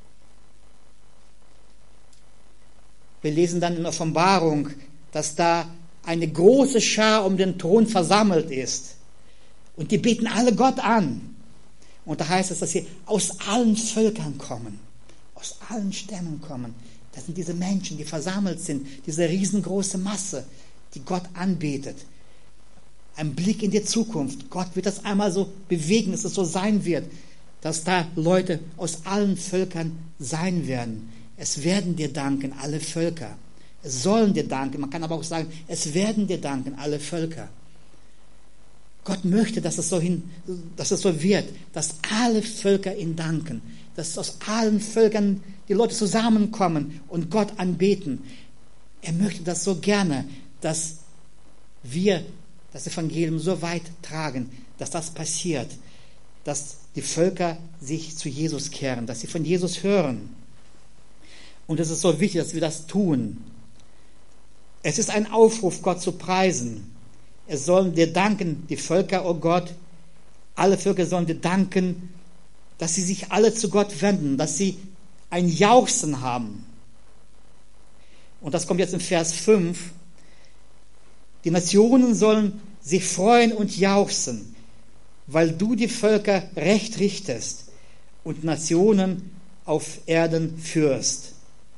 Wir lesen dann in Offenbarung, dass da eine große Schar um den Thron versammelt ist. Und die beten alle Gott an. Und da heißt es, dass sie aus allen Völkern kommen, aus allen Stämmen kommen. Das sind diese Menschen, die versammelt sind, diese riesengroße Masse, die Gott anbetet. Ein Blick in die Zukunft. Gott wird das einmal so bewegen, dass es so sein wird, dass da Leute aus allen Völkern sein werden. Es werden dir danken, alle Völker. Es sollen dir danken. Man kann aber auch sagen, es werden dir danken, alle Völker. Gott möchte, dass es so, hin, dass es so wird, dass alle Völker ihn danken. Dass aus allen Völkern die Leute zusammenkommen und Gott anbeten. Er möchte das so gerne, dass wir das Evangelium so weit tragen, dass das passiert, dass die Völker sich zu Jesus kehren, dass sie von Jesus hören. Und es ist so wichtig, dass wir das tun. Es ist ein Aufruf, Gott zu preisen. Es sollen dir danken, die Völker, oh Gott. Alle Völker sollen dir danken, dass sie sich alle zu Gott wenden, dass sie ein Jauchzen haben. Und das kommt jetzt in Vers fünf. Die Nationen sollen sich freuen und jauchzen, weil du die Völker recht richtest und Nationen auf Erden führst.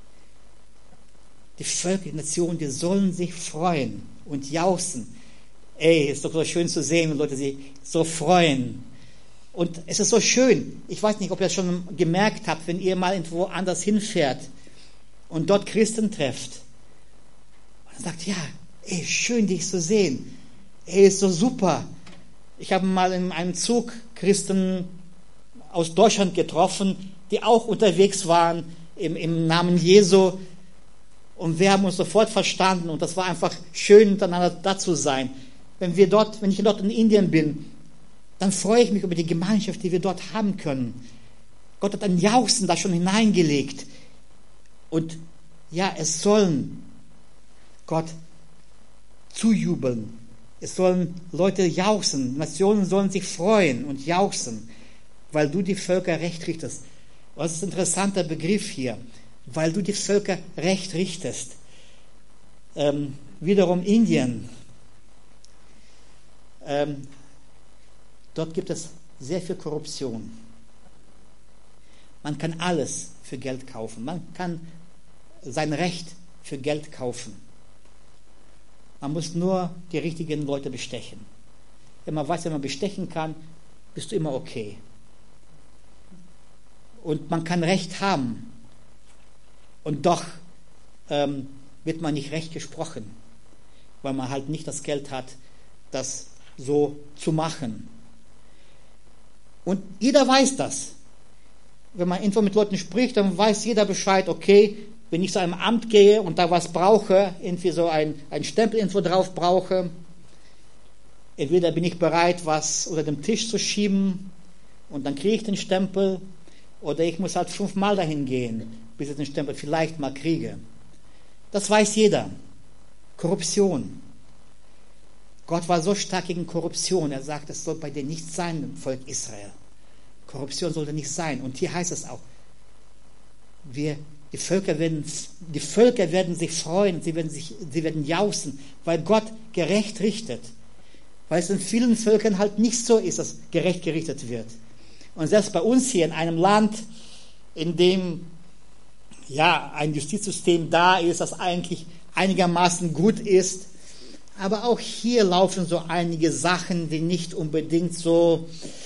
Die Völker, die Nationen, die sollen sich freuen und jauchzen. Ey, ist doch so schön zu sehen, wenn Leute sich so freuen. Und es ist so schön. Ich weiß nicht, ob ihr das schon gemerkt habt, wenn ihr mal irgendwo anders hinfährt und dort Christen trefft. Und dann sagt, ja, ey, schön dich zu sehen. Ey, ist so super. Ich habe mal in einem Zug Christen aus Deutschland getroffen, die auch unterwegs waren im, im Namen Jesu. Und wir haben uns sofort verstanden. Und das war einfach schön, miteinander da zu sein. Wenn wir dort, wenn ich dort in Indien bin, dann freue ich mich über die Gemeinschaft, die wir dort haben können. Gott hat ein Jauchzen da schon hineingelegt. Und ja, es sollen Gott zujubeln. Es sollen Leute jauchzen. Nationen sollen sich freuen und jauchzen, weil du die Völker recht richtest. Das ist ein interessanter Begriff hier. Weil du die Völker recht richtest. Ähm, wiederum Indien. Ähm, dort gibt es sehr viel Korruption. Man kann alles für Geld kaufen. Man kann sein Recht für Geld kaufen. Man muss nur die richtigen Leute bestechen. Wenn man weiß, wenn man bestechen kann, bist du immer okay. Und man kann Recht haben. Und doch ähm, wird man nicht recht gesprochen, weil man halt nicht das Geld hat, das so zu machen. Und jeder weiß das. Wenn man irgendwo mit Leuten spricht, dann weiß jeder Bescheid, okay, wenn ich zu einem Amt gehe und da was brauche, irgendwie so ein, ein Stempel irgendwo drauf brauche, entweder bin ich bereit, was unter dem Tisch zu schieben und dann kriege ich den Stempel, oder ich muss halt fünfmal dahin gehen, bis ich den Stempel vielleicht mal kriege. Das weiß jeder. Korruption. Gott war so stark gegen Korruption. Er sagt, es soll bei dir nicht sein, im Volk Israel. Korruption sollte nicht sein. Und hier heißt es auch, wir, die, Völker werden, die Völker werden sich freuen, sie werden, sich, sie werden jauchzen, weil Gott gerecht richtet. Weil es in vielen Völkern halt nicht so ist, dass gerecht gerichtet wird. Und selbst bei uns hier in einem Land, in dem ja ein Justizsystem da ist, das eigentlich einigermaßen gut ist, aber auch hier laufen so einige Sachen, die nicht unbedingt so,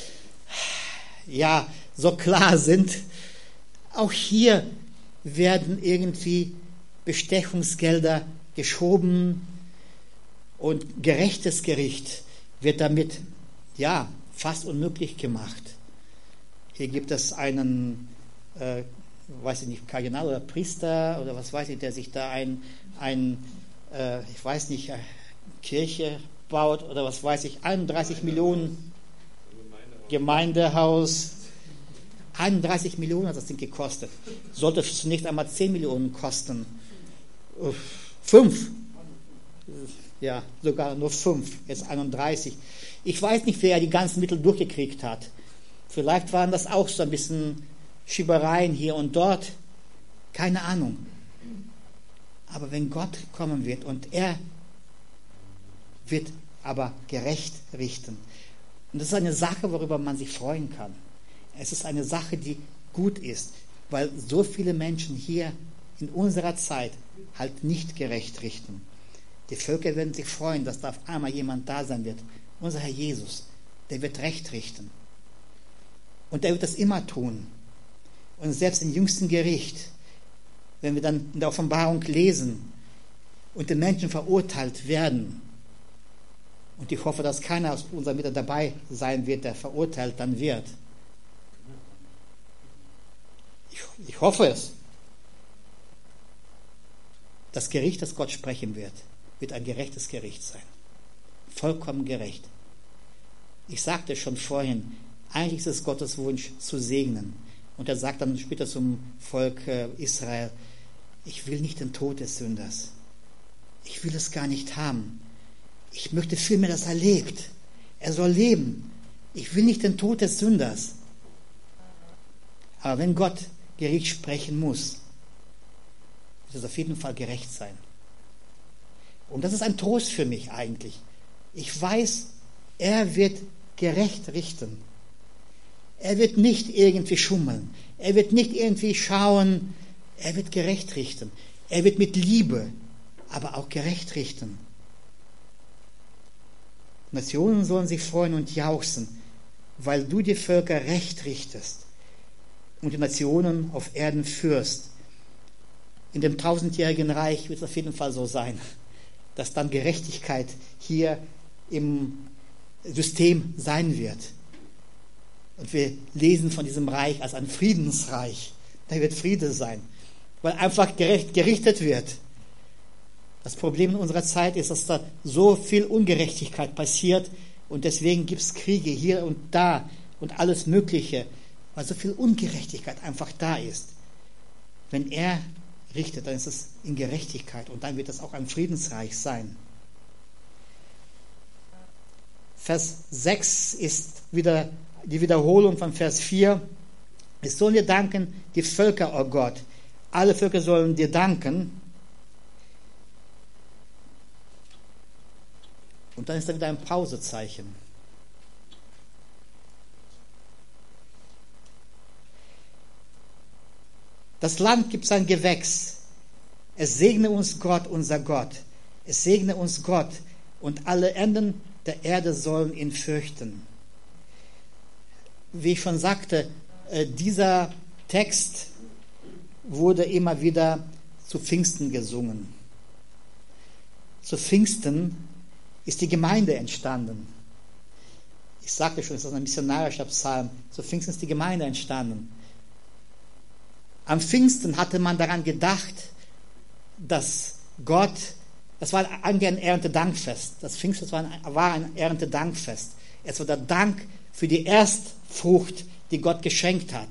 ja, so klar sind. Auch hier werden irgendwie Bestechungsgelder geschoben und gerechtes Gericht wird damit, ja, fast unmöglich gemacht. Hier gibt es einen, äh, weiß ich nicht, Kardinal oder Priester oder was weiß ich, der sich da ein, ein äh, ich weiß nicht, Kirche baut oder was weiß ich, einunddreißig Millionen Gemeindehaus, einunddreißig Millionen hat das Ding gekostet. Sollte zunächst einmal zehn Millionen kosten. Fünf. Ja, sogar nur fünf, jetzt einunddreißig. Ich weiß nicht, wer die ganzen Mittel durchgekriegt hat. Vielleicht waren das auch so ein bisschen Schiebereien hier und dort. Keine Ahnung. Aber wenn Gott kommen wird und er wird aber gerecht richten. Und das ist eine Sache, worüber man sich freuen kann. Es ist eine Sache, die gut ist, weil so viele Menschen hier in unserer Zeit halt nicht gerecht richten. Die Völker werden sich freuen, dass da auf einmal jemand da sein wird. Unser Herr Jesus, der wird Recht richten. Und er wird das immer tun. Und selbst im jüngsten Gericht, wenn wir dann in der Offenbarung lesen und die Menschen verurteilt werden, und ich hoffe, dass keiner aus unserer Mitte dabei sein wird, der verurteilt dann wird. Ich, ich hoffe es. Das Gericht, das Gott sprechen wird, wird ein gerechtes Gericht sein. Vollkommen gerecht. Ich sagte schon vorhin, eigentlich ist es Gottes Wunsch zu segnen. Und er sagt dann später zum Volk Israel, ich will nicht den Tod des Sünders. Ich will es gar nicht haben. Ich möchte vielmehr, dass er lebt. Er soll leben. Ich will nicht den Tod des Sünders. Aber wenn Gott Gericht sprechen muss, wird es auf jeden Fall gerecht sein. Und das ist ein Trost für mich eigentlich. Ich weiß, er wird gerecht richten. Er wird nicht irgendwie schummeln. Er wird nicht irgendwie schauen. Er wird gerecht richten. Er wird mit Liebe, aber auch gerecht richten. Nationen sollen sich freuen und jauchzen, weil du die Völker recht richtest und die Nationen auf Erden führst. In dem tausendjährigen Reich wird es auf jeden Fall so sein, dass dann Gerechtigkeit hier im System sein wird. Und wir lesen von diesem Reich als ein Friedensreich. Da wird Friede sein, weil einfach gerecht, gerichtet wird. Das Problem in unserer Zeit ist, dass da so viel Ungerechtigkeit passiert und deswegen gibt es Kriege hier und da und alles Mögliche, weil so viel Ungerechtigkeit einfach da ist. Wenn er richtet, dann ist es in Gerechtigkeit und dann wird es auch ein Friedensreich sein. Vers sechs ist wieder die Wiederholung von Vers vier. Es sollen dir danken, die Völker, o Gott. Alle Völker sollen dir danken. Und dann ist da wieder ein Pausezeichen. Das Land gibt sein Gewächs. Es segne uns Gott, unser Gott. Es segne uns Gott. Und alle Enden der Erde sollen ihn fürchten. Wie ich schon sagte, dieser Text wurde immer wieder zu Pfingsten gesungen. Zu Pfingsten ist die Gemeinde entstanden. Ich sagte schon, es ist ein missionarischer Psalm. Zu Pfingsten ist die Gemeinde entstanden. Am Pfingsten hatte man daran gedacht, dass Gott, das war eigentlich ein Erntedankfest. Das Pfingsten war ein, war ein Erntedankfest. Es war der Dank für die Erstfrucht, die Gott geschenkt hat.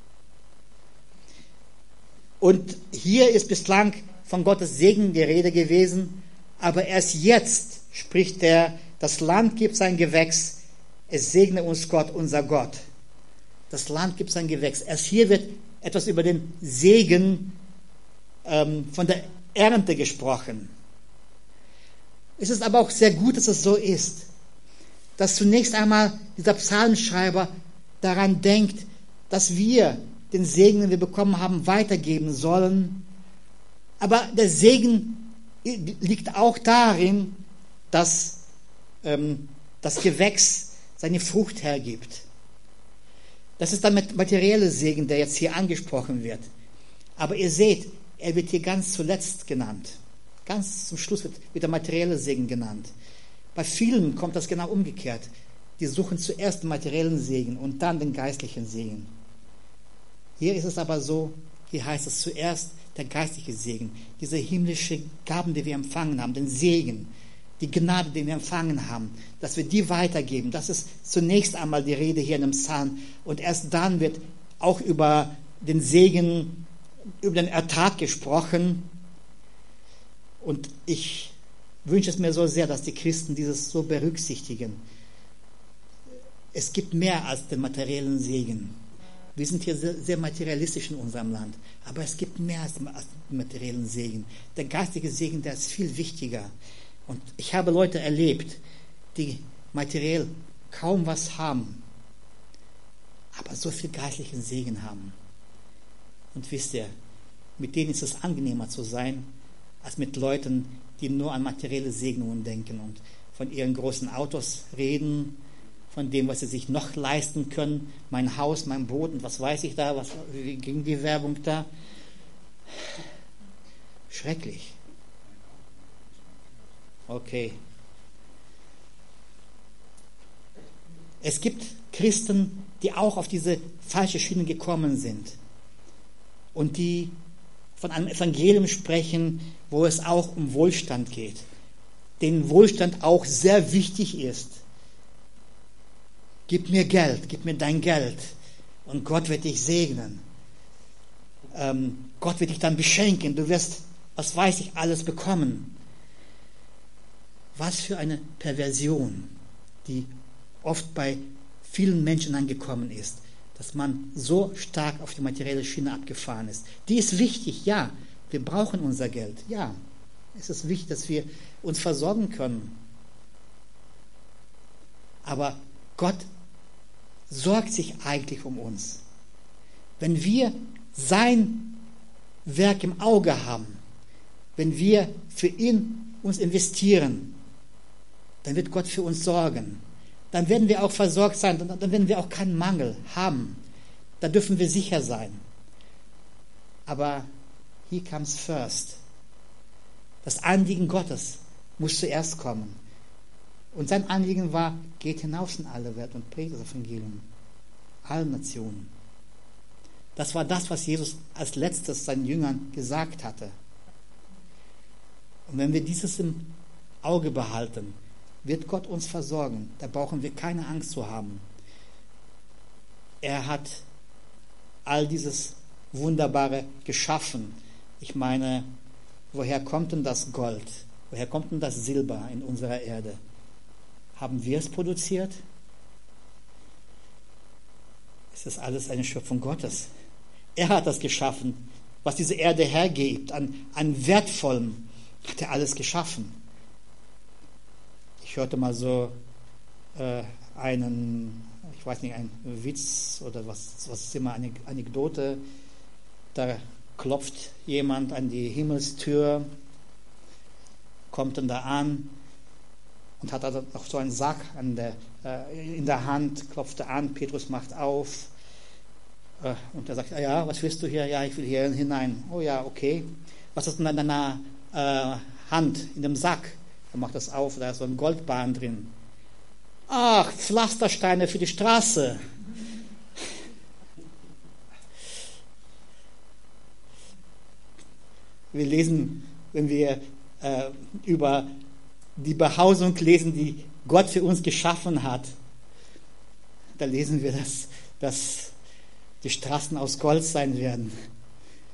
Und hier ist bislang von Gottes Segen die Rede gewesen, aber erst jetzt spricht er das Land gibt sein Gewächs, es segne uns Gott, unser Gott. Das Land gibt sein Gewächs. Erst hier wird etwas über den Segen ähm, von der Ernte gesprochen. Es ist aber auch sehr gut, dass es so ist, dass zunächst einmal dieser Psalmschreiber daran denkt, dass wir den Segen, den wir bekommen haben, weitergeben sollen. Aber der Segen liegt auch darin, dass ähm, das Gewächs seine Frucht hergibt. Das ist dann materielle Segen, der jetzt hier angesprochen wird. Aber ihr seht, er wird hier ganz zuletzt genannt. Ganz zum Schluss wird, wird der materielle Segen genannt. Bei vielen kommt das genau umgekehrt. Die suchen zuerst den materiellen Segen und dann den geistlichen Segen. Hier ist es aber so, hier heißt es zuerst der geistliche Segen. Diese himmlische Gaben, die wir empfangen haben, den Segen, die Gnade, die wir empfangen haben, dass wir die weitergeben. Das ist zunächst einmal die Rede hier in dem Psalm. Und erst dann wird auch über den Segen, über den Ertrag gesprochen. Und ich wünsche es mir so sehr, dass die Christen dieses so berücksichtigen. Es gibt mehr als den materiellen Segen. Wir sind hier sehr, sehr materialistisch in unserem Land. Aber es gibt mehr als den materiellen Segen. Der geistige Segen, der ist viel wichtiger. Und ich habe Leute erlebt, die materiell kaum was haben, aber so viel geistlichen Segen haben. Und wisst ihr, mit denen ist es angenehmer zu sein, als mit Leuten, die nur an materielle Segnungen denken und von ihren großen Autos reden, von dem, was sie sich noch leisten können, mein Haus, mein Boot und was weiß ich da, was, wie ging die Werbung da? Schrecklich. Okay. Es gibt Christen, die auch auf diese falsche Schiene gekommen sind und die von einem Evangelium sprechen, wo es auch um Wohlstand geht, denen Wohlstand auch sehr wichtig ist. Gib mir Geld, gib mir dein Geld und Gott wird dich segnen. Ähm, Gott wird dich dann beschenken, du wirst, was weiß ich, alles bekommen. Was für eine Perversion, die oft bei vielen Menschen angekommen ist, dass man so stark auf die materielle Schiene abgefahren ist. Die ist wichtig, ja, wir brauchen unser Geld, ja. Es ist wichtig, dass wir uns versorgen können. Aber Gott sorgt sich eigentlich um uns. Wenn wir sein Werk im Auge haben, wenn wir für ihn uns investieren, dann wird Gott für uns sorgen. Dann werden wir auch versorgt sein, dann, dann werden wir auch keinen Mangel haben. Da dürfen wir sicher sein. Aber he comes first. Das Anliegen Gottes muss zuerst kommen. Und sein Anliegen war, geht hinaus in alle Welt und predigt das Evangelium allen Nationen. Das war das, was Jesus als letztes seinen Jüngern gesagt hatte. Und wenn wir dieses im Auge behalten, wird Gott uns versorgen. Da brauchen wir keine Angst zu haben. Er hat all dieses Wunderbare geschaffen. Ich meine, woher kommt denn das Gold? Woher kommt denn das Silber in unserer Erde? Haben wir es produziert? Es ist alles eine Schöpfung Gottes. Er hat das geschaffen. Was diese Erde hergibt, an, an Wertvollem, hat er alles geschaffen. Ich hörte mal so äh, einen, ich weiß nicht, einen Witz oder was, was ist immer eine Anekdote. Da klopft jemand an die Himmelstür, kommt dann da an und hat also noch so einen Sack an der, äh, in der Hand, klopft er an, Petrus macht auf äh, und er sagt, ja, ja, was willst du hier? Ja, ich will hier hinein. Oh ja, okay. Was ist denn an deiner äh, Hand in dem Sack? Er macht das auf, da ist so ein Goldbarren drin. Ach, Pflastersteine für die Straße. Wir lesen, wenn wir äh, über die Behausung lesen, die Gott für uns geschaffen hat, da lesen wir, dass, dass die Straßen aus Gold sein werden.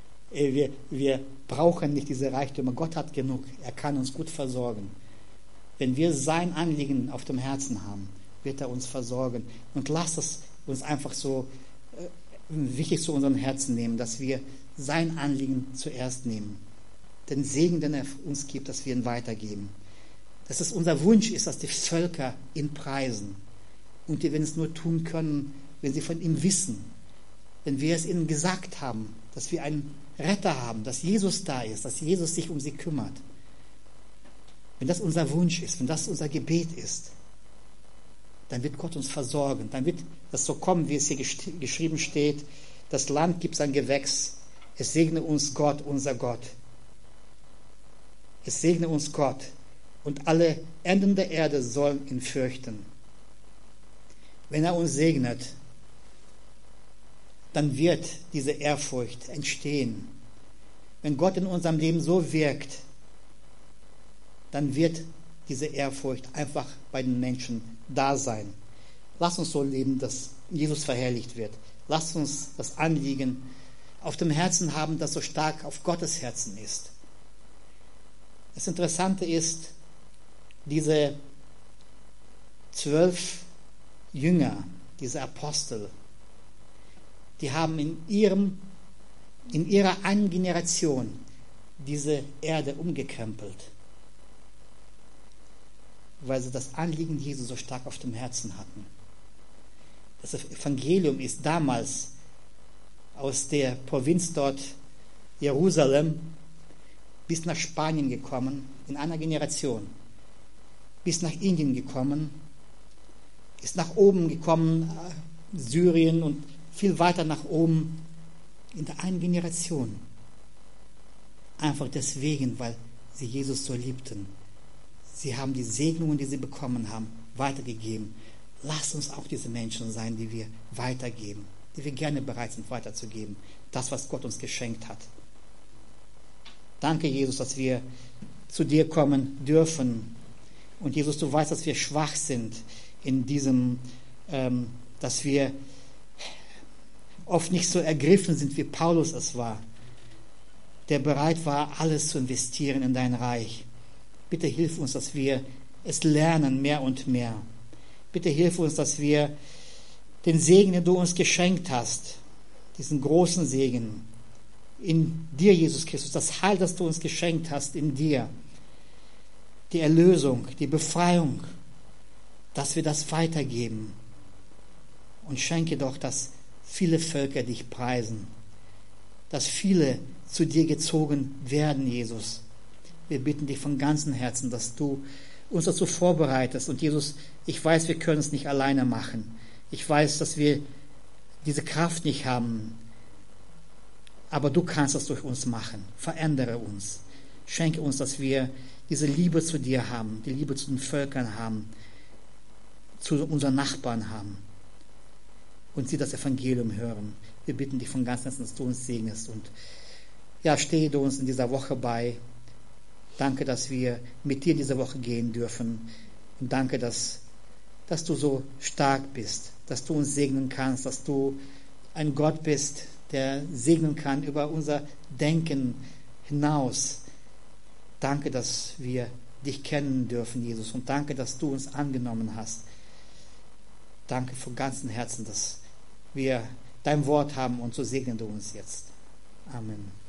Wir, wir brauchen nicht diese Reichtümer. Gott hat genug. Er kann uns gut versorgen. Wenn wir sein Anliegen auf dem Herzen haben, wird er uns versorgen. Und lasst es uns einfach so äh, wichtig zu unseren Herzen nehmen, dass wir sein Anliegen zuerst nehmen. Den Segen, den er uns gibt, dass wir ihn weitergeben. Dass es unser Wunsch ist, dass die Völker ihn preisen. Und die, wenn es nur tun können, wenn sie von ihm wissen, wenn wir es ihnen gesagt haben, dass wir einen Retter haben, dass Jesus da ist, dass Jesus sich um sie kümmert. Wenn das unser Wunsch ist, wenn das unser Gebet ist, dann wird Gott uns versorgen. Dann wird das so kommen, wie es hier geschrieben steht. Das Land gibt sein Gewächs. Es segne uns Gott, unser Gott. Es segne uns Gott. Und alle Enden der Erde sollen ihn fürchten. Wenn er uns segnet, dann wird diese Ehrfurcht entstehen. Wenn Gott in unserem Leben so wirkt, dann wird diese Ehrfurcht einfach bei den Menschen da sein. Lass uns so leben, dass Jesus verherrlicht wird. Lass uns das Anliegen auf dem Herzen haben, das so stark auf Gottes Herzen ist. Das Interessante ist, diese zwölf Jünger, diese Apostel, die haben in, ihrem, in ihrer einen Generation diese Erde umgekrempelt, weil sie das Anliegen Jesu so stark auf dem Herzen hatten. Das Evangelium ist damals aus der Provinz dort Jerusalem bis nach Spanien gekommen, in einer Generation, bis nach Indien gekommen, ist nach oben gekommen, Syrien und viel weiter nach oben, in der einen Generation. Einfach deswegen, weil sie Jesus so liebten. Sie haben die Segnungen, die sie bekommen haben, weitergegeben. Lasst uns auch diese Menschen sein, die wir weitergeben, die wir gerne bereit sind weiterzugeben. Das, was Gott uns geschenkt hat. Danke, Jesus, dass wir zu dir kommen dürfen. Und Jesus, du weißt, dass wir schwach sind in diesem, ähm, dass wir oft nicht so ergriffen sind, wie Paulus es war, der bereit war, alles zu investieren in dein Reich. Bitte hilf uns, dass wir es lernen, mehr und mehr. Bitte hilf uns, dass wir den Segen, den du uns geschenkt hast, diesen großen Segen, in dir, Jesus Christus, das Heil, das du uns geschenkt hast, in dir, die Erlösung, die Befreiung, dass wir das weitergeben. Und schenke doch, dass viele Völker dich preisen, dass viele zu dir gezogen werden, Jesus. Wir bitten dich von ganzem Herzen, dass du uns dazu vorbereitest. Und Jesus, ich weiß, wir können es nicht alleine machen. Ich weiß, dass wir diese Kraft nicht haben. Aber du kannst das durch uns machen. Verändere uns. Schenke uns, dass wir diese Liebe zu dir haben, die Liebe zu den Völkern haben, zu unseren Nachbarn haben und sie das Evangelium hören. Wir bitten dich von ganzem Herzen, dass du uns segnest. Und ja, stehe du uns in dieser Woche bei. Danke, dass wir mit dir diese Woche gehen dürfen. Und danke, dass, dass du so stark bist, dass du uns segnen kannst, dass du ein Gott bist, der segnen kann über unser Denken hinaus. Danke, dass wir dich kennen dürfen, Jesus. Und danke, dass du uns angenommen hast. Danke von ganzem Herzen, dass wir dein Wort haben und so segne du uns jetzt. Amen.